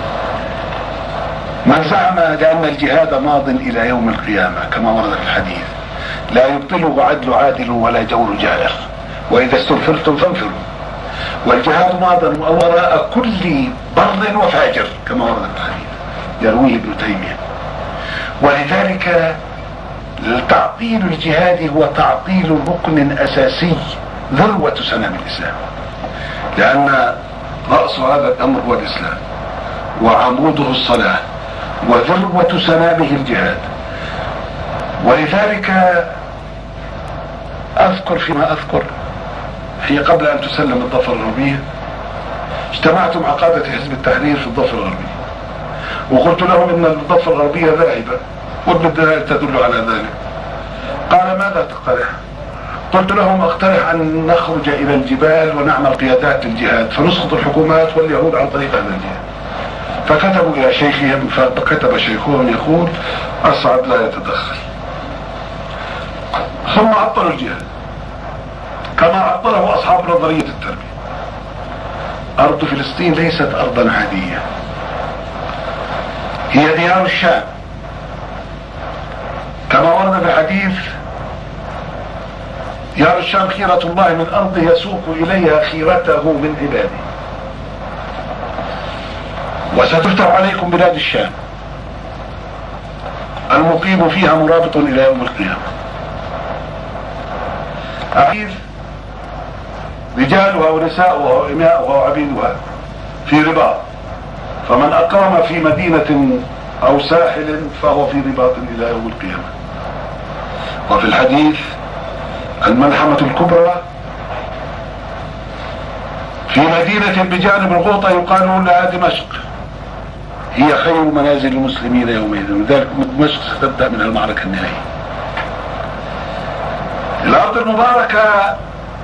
Speaker 4: من زعم لأن الجهاد ماض إلى يوم القيامة كما ورد في الحديث، لا يبطله عدل عادل ولا جور جائر، وإذا استنفرتم فانفروا، والجهاد ماض وراء كل بر وفاجر كما ورد في الحديث يرويه ابن تيمية. ولذلك تعطيل الجهاد هو تعطيل ركن أساسي ذروة سنام الإسلام، لأن رأس هذا الأمر هو الإسلام وعموده الصلاة وذروة سنامه الجهاد. ولذلك أذكر فيما أذكر، هي قبل أن تسلم الضفة الغربية اجتمعت مع قادة حزب التحرير في الضفة الغربية وقلت لهم إن الضفة الغربية ذاهبة والدلائل تدل على ذلك. قال ماذا تقترح؟ قلت لهم اقترح أن نخرج إلى الجبال ونعمل قيادات للجهاد فنسقط الحكومات واليهود عن طريق هذا الجهاد. فكتبوا إلى شيخهم، فكتب شيخهم يقول أسعد لا يتدخل. ثم عطلوا الجهاد كما عطله أصحاب نظرية التربية. أرض فلسطين ليست أرضا عادية، هي ديار الشام كما ورد في حديث ديار الشام خيرة الله من أرضه يسوق إليها خيرته من عباده، وستفتح عليكم بلاد الشام المقيم فيها مرابط إلى يوم القيامة. أحيث رجالها ونساؤها وإماؤها وعبيدها في رباط، فمن أقام في مدينة أو ساحل فهو في رباط إلى يوم القيامة. وفي الحديث الملحمة الكبرى في مدينة بجانب الغوطة يقال لها دمشق، هي خير منازل المسلمين يومئذ، ولذلك دمشق ستبدأ منها المعركة النهائية. الأرض المباركة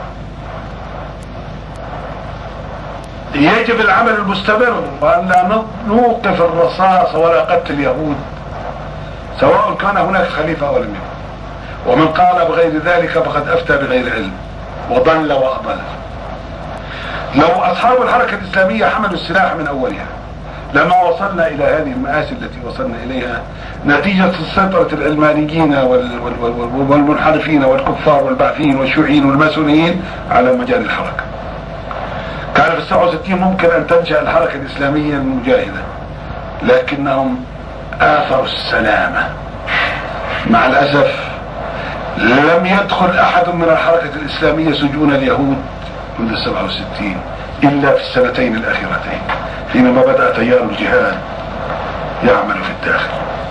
Speaker 4: يجب العمل المستمر وأن لا نوقف الرصاص ولا قتل اليهود سواء كان هناك خليفة أو لم يكن. ومن قال بغير ذلك فقد أفتى بغير علم وضل وأضل. لو أصحاب الحركة الإسلامية حملوا السلاح من أولها لما وصلنا إلى هذه المآسي التي وصلنا إليها نتيجة سيطرة العلمانيين والمنحرفين والكفار والبعثيين والشيوعيين والماسونيين على مجال الحركة. كان في السبعة وستين ممكن أن تنشأ الحركة الإسلامية المجاهدة، لكنهم آثروا السلامة. مع الأسف لم يدخل أحد من الحركة الإسلامية سجون اليهود منذ السبعة وستين إلا في السنتين الأخيرتين حينما بدأ تيار الجهاد يعمل في الداخل.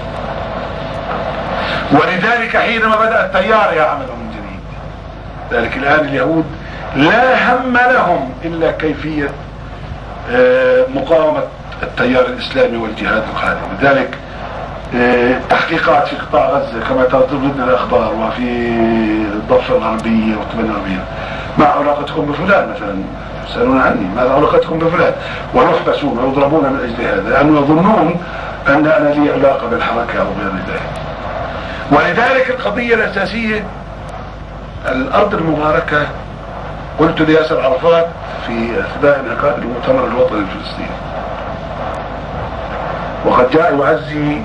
Speaker 4: ولذلك حينما بدأ التيار يعمل من جديد، ذلك الآن اليهود لا هم لهم إلا كيفية مقاومة التيار الإسلامي والجهاد القادم. لذلك تحقيقات في قطاع غزة كما ترددنا الأخبار وفي الضفة الغربية والثمانية الغربية، ما علاقتكم بفلان مثلا؟ يسألون عني ماذا علاقتكم بفلان؟ ويحبسون ويضربون من أجل هذا لأنه يظنون أن أنا لي علاقة بالحركة أو غير ذلك. ولذلك القضية الأساسية الأرض المباركة، قلت لياسر عرفات في أثناء انعقاد المؤتمر الوطني الفلسطيني وقد جاء يعزي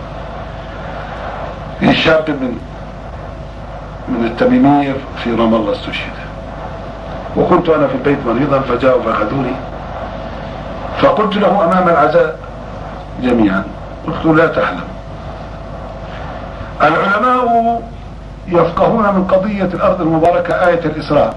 Speaker 4: في شاب من من التميمية في رام الله استشهد، وكنت أنا في البيت مريضا فجاءوا فأخذوني، فقلت له أمام العزاء جميعا، قلت لا تحلم، العلماء يفقهون من قضية الأرض المباركة آية الإسراء،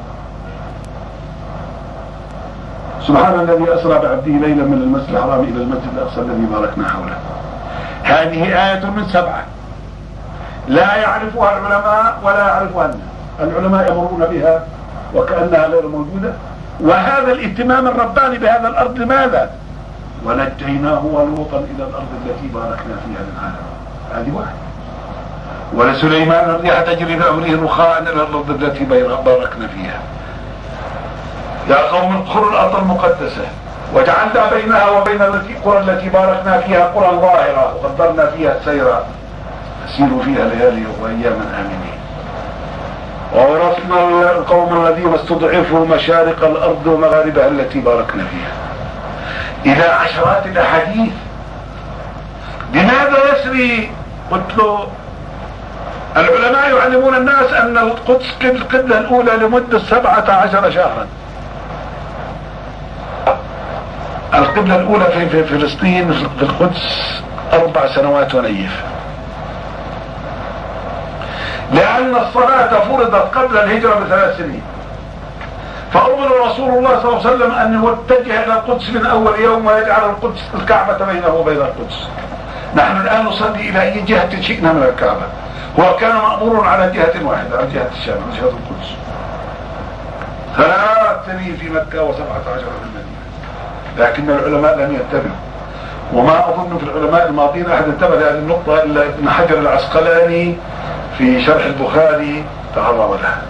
Speaker 4: سبحان الذي أسرى بعبده ليلا من المسجد الحرام إلى المسجد الأقصى الذي باركنا حوله. هذه آية من سبعة لا يعرفها العلماء ولا يعرفها الناس، العلماء يمرون بها وكأنها غير موجودة. وهذا الاهتمام الرباني بهذا الأرض لماذا؟ ونجيناه ولوطا إلى الأرض التي باركنا فيها للعالم، هذه واحدة. ولسليمان الريح تجري بأمره رخاء إلى الأرض التي باركنا فيها. يا قوم ادخلوا الأرض المقدسة وجعلنا بينها وبين القرى التي باركنا فيها قرى ظاهرة وقدرنا فيها السير سيروا فيها ليالي وأياما آمنين. وورثنا القوم الذين استضعفوا مشارق الأرض ومغاربها التي باركنا فيها، إلى عشرات الأحاديث. بماذا يسري؟ قلت له العلماء يعلمون الناس أن القدس القبلة الأولى لمدة سبعة عشر شهرا. القبلة الأولى في, في فلسطين في القدس أربع سنوات ونيف. لأن الصلاة فرضت قبل الهجرة بثلاث سنين، فأمر رسول الله صلى الله عليه وسلم أن يتجه إلى القدس من أول يوم ويجعل القدس الكعبة بينه وبين القدس. نحن الآن نصلي إلى أي جهة شئنا من الكعبة، هو كان مأمور على جهة واحدة، على جهة الشام، على جهة القدس. ثلاث سنين في مكة وسبعة عشر في المدينة، لكن العلماء لم ينتبهوا، وما أظن في العلماء الماضين أحد انتبه لهذه النقطة إلا ابن حجر العسقلاني في شرح البخاري تعرض لها.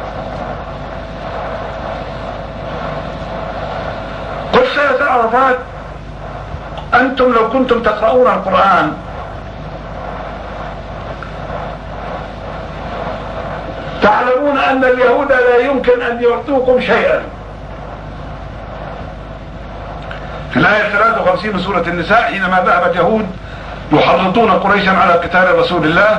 Speaker 4: قل سيدة عرفات، أنتم لو كنتم تقرؤون القرآن تعلمون أن اليهود لا يمكن أن يعطوكم شيئا. في الآية ثلاثة وخمسين من سورة النساء حينما ذهب اليهود يحرضون قريشا على قتال رسول الله،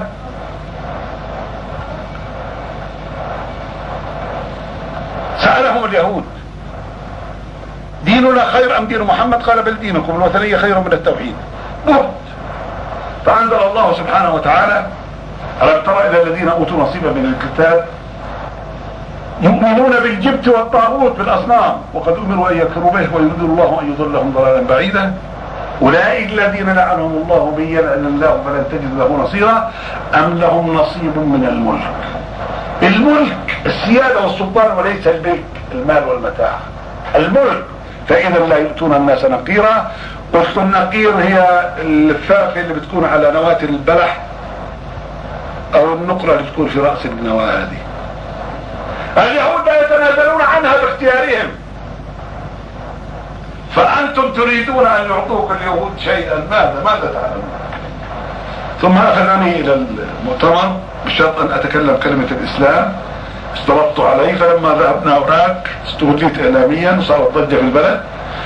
Speaker 4: سألهم اليهود ديننا خير أم دين محمد؟ قال بل دينكم الوثنية خير من التوحيد. برد. فأنزل الله سبحانه وتعالى ألم تر إلى الذين أوتوا نصيبا من الكتاب يؤمنون بالجبت والطاغوت بالأصنام وقد أمروا أن يكفروا به ويريد الله أن يضلهم ضلالا بعيدا أولئك الذين لعنهم الله بيلعن الله فلن تجد له نصيرا أم لهم نصيب من الملك. الملك السيادة والسلطان وليس الملك المال والمتاع، الملك. فإذا لا يؤتون الناس نقيرا. قلت النقير هي اللفافة اللي بتكون على نواة البلح أو النقرة اللي بتكون في رأس النواة هذه. اليهود لا يتنازلون عنها باختيارهم، فأنتم تريدون أن يعطوك اليهود شيئا. ماذا ماذا تعلمون؟ ثم أخذني إلى المؤتمر بشرط أن أتكلم كلمة الإسلام، استربت عليه. فلما ذهبنا هناك استهديت إعلاميا وصارت ضجة في البلد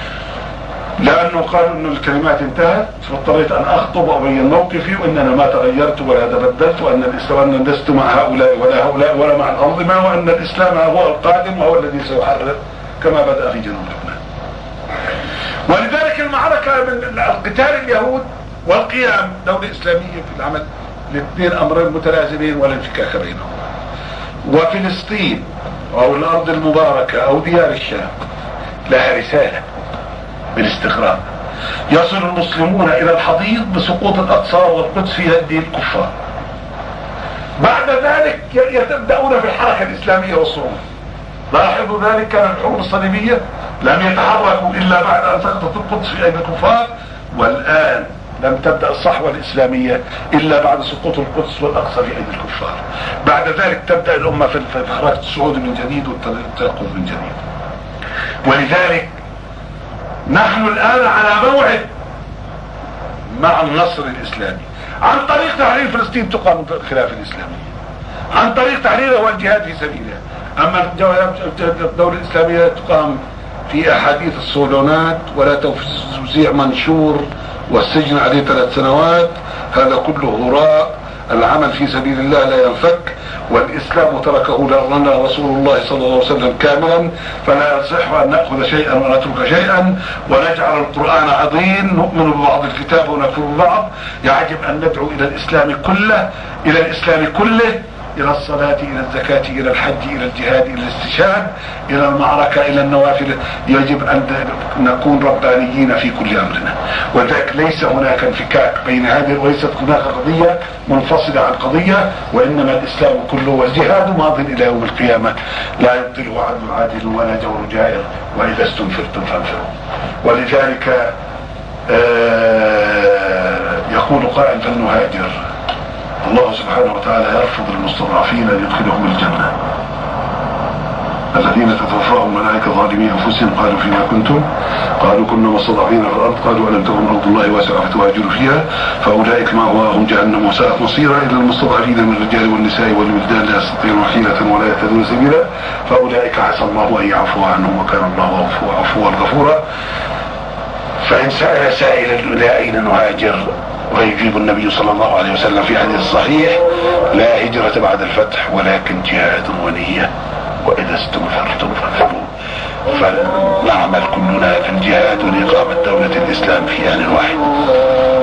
Speaker 4: لأنه قالوا أن الكلمات انتهت، فاضطريت أن أخطب وأبين موقفي وأننا ما تغيرت ولا تبدلت، وأن الإسلام لست مع هؤلاء ولا هؤلاء ولا مع الأنظمة، وأن الإسلام هو القادم وهو الذي سيحرر كما بدأ في جنوب لبنان. ولذلك المعركة من قتال اليهود والقيام دولة إسلامية في العمل، الاثنين أمرين متلازمين ولا انفكاك بينهم. وفلسطين أو الأرض المباركة أو ديار الشام لها رسالة بالاستقرار. يصل المسلمون إلى الحضيض بسقوط الأقصى والقدس في يد الكفار. بعد ذلك يبدأون في الحركة الإسلامية والصعود. لاحظوا ذلك، كان الحروب الصليبية لم يتحركوا إلا بعد أن سقطت القدس في أيدي الكفار، والآن لم تبدأ الصحوة الإسلامية إلا بعد سقوط القدس والأقصى في أيدي الكفار. بعد ذلك تبدأ الأمة في حركة الصعود من جديد والتيقظ من جديد. ولذلك نحن الآن على موعد مع النصر الإسلامي عن طريق تحرير فلسطين تقام الخلافة الإسلامية، عن طريق تحريرها والجهاد في سبيلها. أما الدولة الإسلامية تقام في أحاديث الصولونات ولا توزيع منشور والسجن عليه ثلاث سنوات، هذا كله هراء. العمل في سبيل الله لا ينفك، والإسلام تركه لنا رسول الله صلى الله عليه وسلم كاملا، فلا يصح أن نأخذ شيئا ونترك شيئا ونجعل القرآن عظيم نؤمن ببعض الكتاب ونكفر ببعض. يجب أن ندعو إلى الإسلام كله، إلى الإسلام كله، إلى الصلاة، إلى الزكاة، إلى الحج، إلى الجهاد، إلى الاستشهاد، إلى المعركة، إلى النوافل. يجب أن نكون ربانيين في كل أمرنا. وذلك ليس هناك انفكاك بين هذه، وليست هناك قضية منفصلة عن قضية، وإنما الإسلام كله والجهاد ماض إلى يوم القيامة، لا يبطله عدل عادل ولا جور جائر، وإذا استنفرتم فانفروا. ولذلك آه يقول قائل فلنهاجر. الله سبحانه وتعالى يرفض المستضعفين أن يدخلهم الجنة. الذين تتوفاهم ملائكة ظالمي أنفسهم قالوا فيما كنتم؟ قالوا كنا مستضعفين في الأرض. قالوا ألم تكن أرض الله واسعة فتهاجروا فيها فأولئك مأواهم جهنم وساءت مصيرا. إلى المستضعفين من الرجال والنساء والولدان لا يستطيعون حيلة ولا يهتدون سبيلا فأولئك عسى الله أن يعفو عنهم وكان الله عفوا غفورا. فإن سأل سائل إلى أين نهاجر؟ ويجيب النبي صلى الله عليه وسلم في حديث صحيح: لا هجرة بعد الفتح ولكن جهاد ونية، وإذا استنفرتم فانفروا. فنعمل كلنا في الجهاد ولإقامة دولة الإسلام في آن واحد.